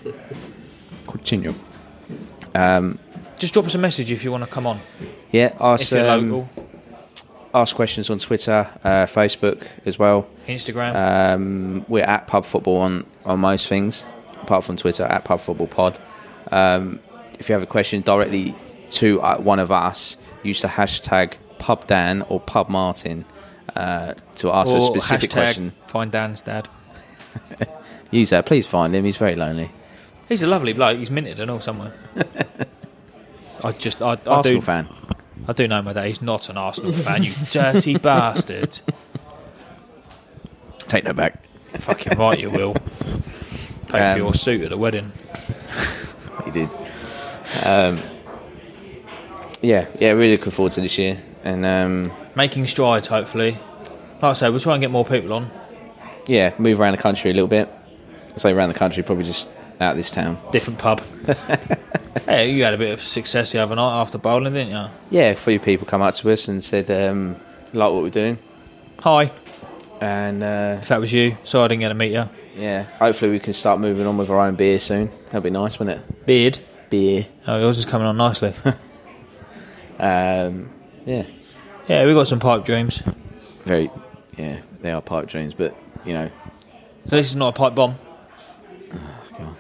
B: Just drop us a message if you want to come on.
A: Yeah,
B: if you're local.
A: Ask questions on Twitter, Facebook as well.
B: Instagram.
A: We're at Pub Football on most things, apart from Twitter, at Pub Football Pod. If you have a question directly to one of us, use the hashtag PubDan or PubMartin to ask a specific question.
B: Find Dan's dad.
A: Use that. Please find him. He's very lonely.
B: He's a lovely bloke. He's minted and all somewhere.
A: Arsenal fan.
B: I do know my dad. He's not an Arsenal fan, you dirty bastard.
A: Take that back.
B: Fucking right you will. Pay for your suit at the wedding.
A: He did. Really looking forward to this year. And
B: making strides, hopefully. Like I say, we'll try and get more people on.
A: Yeah, move around the country a little bit. I say around the country, probably just out of this town.
B: Different pub. Hey, you had a bit of success the other night after bowling, didn't you?
A: Yeah, a few people come up to us and said, like what we're doing.
B: Hi.
A: And
B: If that was you, so I didn't get to meet you.
A: yeah, hopefully we can start moving on with our own beer soon. That'd be nice, wouldn't it?
B: Beard.
A: Beer.
B: Oh, yours is coming on nicely.
A: Yeah.
B: Yeah, we got some pipe dreams.
A: Very. Yeah, they are pipe dreams, but you know.
B: So this is not a pipe bomb.
A: God.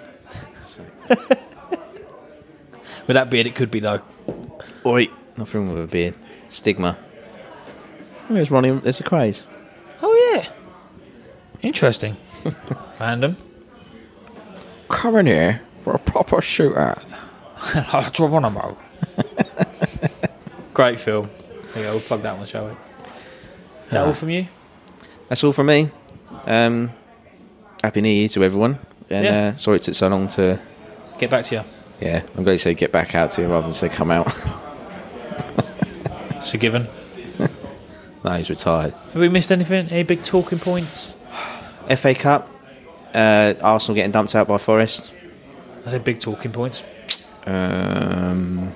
B: With that beard, it could be though.
A: Oi, nothing wrong with a beard. Stigma. There's Ronnie. There's a craze.
B: Oh yeah. Interesting. Random.
A: Coming here for a proper shootout.
B: Geronimo. Great film. There you go, we'll plug that one, shall we? Is that all from you?
A: That's all from me. Happy New Year to everyone. And
B: Yeah.
A: sorry it took so long to.
B: Get back to you.
A: Yeah, I'm going to say get back out to you rather than say come out.
B: It's a given.
A: No, he's retired.
B: Have we missed anything? Any big talking points?
A: FA Cup. Arsenal getting dumped out by Forest.
B: I said big talking points.
A: No.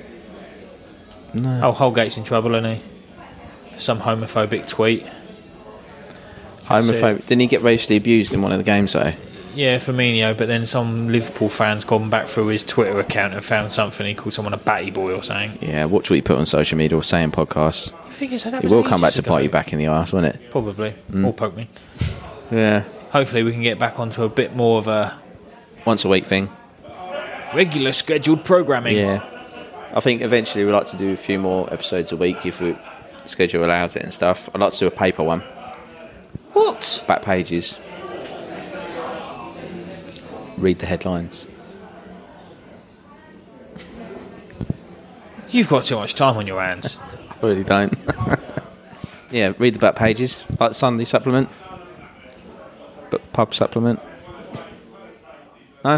B: Oh, Holgate's in trouble, isn't he? For some homophobic tweet.
A: Homophobic. Didn't he get racially abused in one of the games though?
B: Yeah, Firmino, but then some Liverpool fans gone back through his Twitter account and found something. He called someone a batty boy or something.
A: Yeah, watch what he put on social media or say in podcasts.
B: I think that
A: It will come back to bite you back in the arse, won't it?
B: Probably. Or poke me.
A: Yeah.
B: Hopefully we can get back onto a bit more of a
A: Once a week thing.
B: regular scheduled programming.
A: Yeah. I think eventually we'd like to do a few more episodes a week if the schedule allows it and stuff. I'd like to do a paper one.
B: What?
A: Back pages. Read the headlines.
B: You've got too much time on your hands.
A: I really don't. Yeah, read the back pages. Like the Sunday supplement. But pub supplement. No?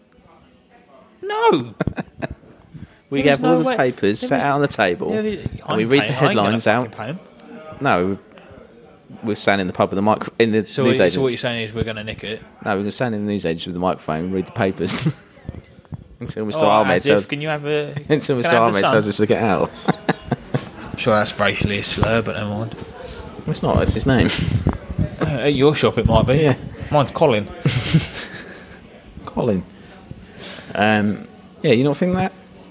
B: No.
A: We
B: There was
A: have all
B: no
A: the
B: way-
A: papers
B: there
A: set
B: was-
A: out on the table.
B: Yeah,
A: and we read the headlines out. No, we're standing in the pub with the mic in the
B: So
A: newsagents.
B: what you're saying is we're going to nick it.
A: No, we're going to stand in the newsagents with the microphone and read the papers until Mr.
B: Oh,
A: Ahmed
B: as if,
A: tells
B: can you have a...
A: until
B: can
A: Mr.
B: I have the
A: Ahmed
B: sun?
A: tells us to get out.
B: I'm sure that's racially a slur, but never mind.
A: It's not. It's his name.
B: At your shop it might be.
A: Yeah.
B: Mine's Colin.
A: Colin. Yeah, you not think that?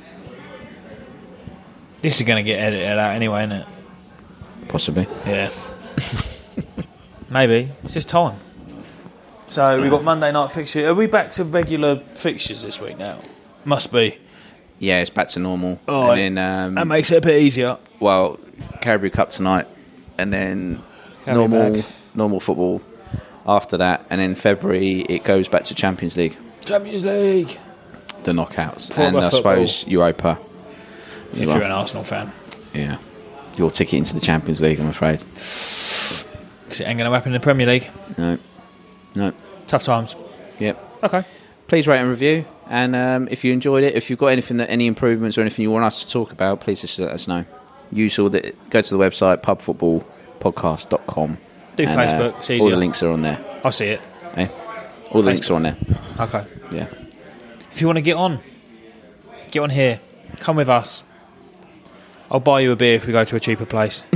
B: This is going to get edited out anyway, isn't it?
A: Possibly.
B: Yeah. Maybe. It's just time. So we've got Monday night fixture. Are we back to regular fixtures this week now? Must be.
A: Yeah, it's back to normal.
B: Oh,
A: and then,
B: that makes it a bit easier.
A: well, Caribou Cup tonight, and then
B: Carry back.
A: normal football after that, and in February it goes back to Champions League,
B: Champions League.
A: the knockouts,
B: Proper
A: and I
B: football.
A: suppose Europa.
B: If you're an Arsenal fan.
A: Yeah, your ticket into the Champions League, I'm afraid.
B: Because it ain't going to happen in the Premier League.
A: No.
B: Tough times.
A: Yep.
B: Okay.
A: Please rate and review, and if you enjoyed it, if you've got any improvements or anything you want us to talk about, please just let us know. Go to the website pubfootballpodcast.com.
B: Do
A: and,
B: Facebook, it's easier.
A: all the links are on there.
B: I'll see it.
A: Eh? All the links are on there.
B: Okay.
A: Yeah.
B: If you want to get on here. Come with us. I'll buy you a beer if we go to a cheaper place.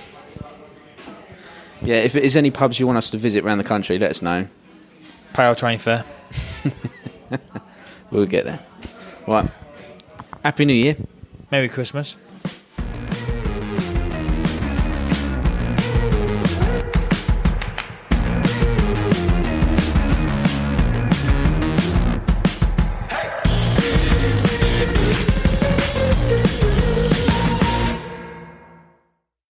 A: Yeah, if there's any pubs you want us to visit around the country, let us know.
B: Pay our train fare.
A: We'll get there. Right. Happy New Year.
B: Merry Christmas.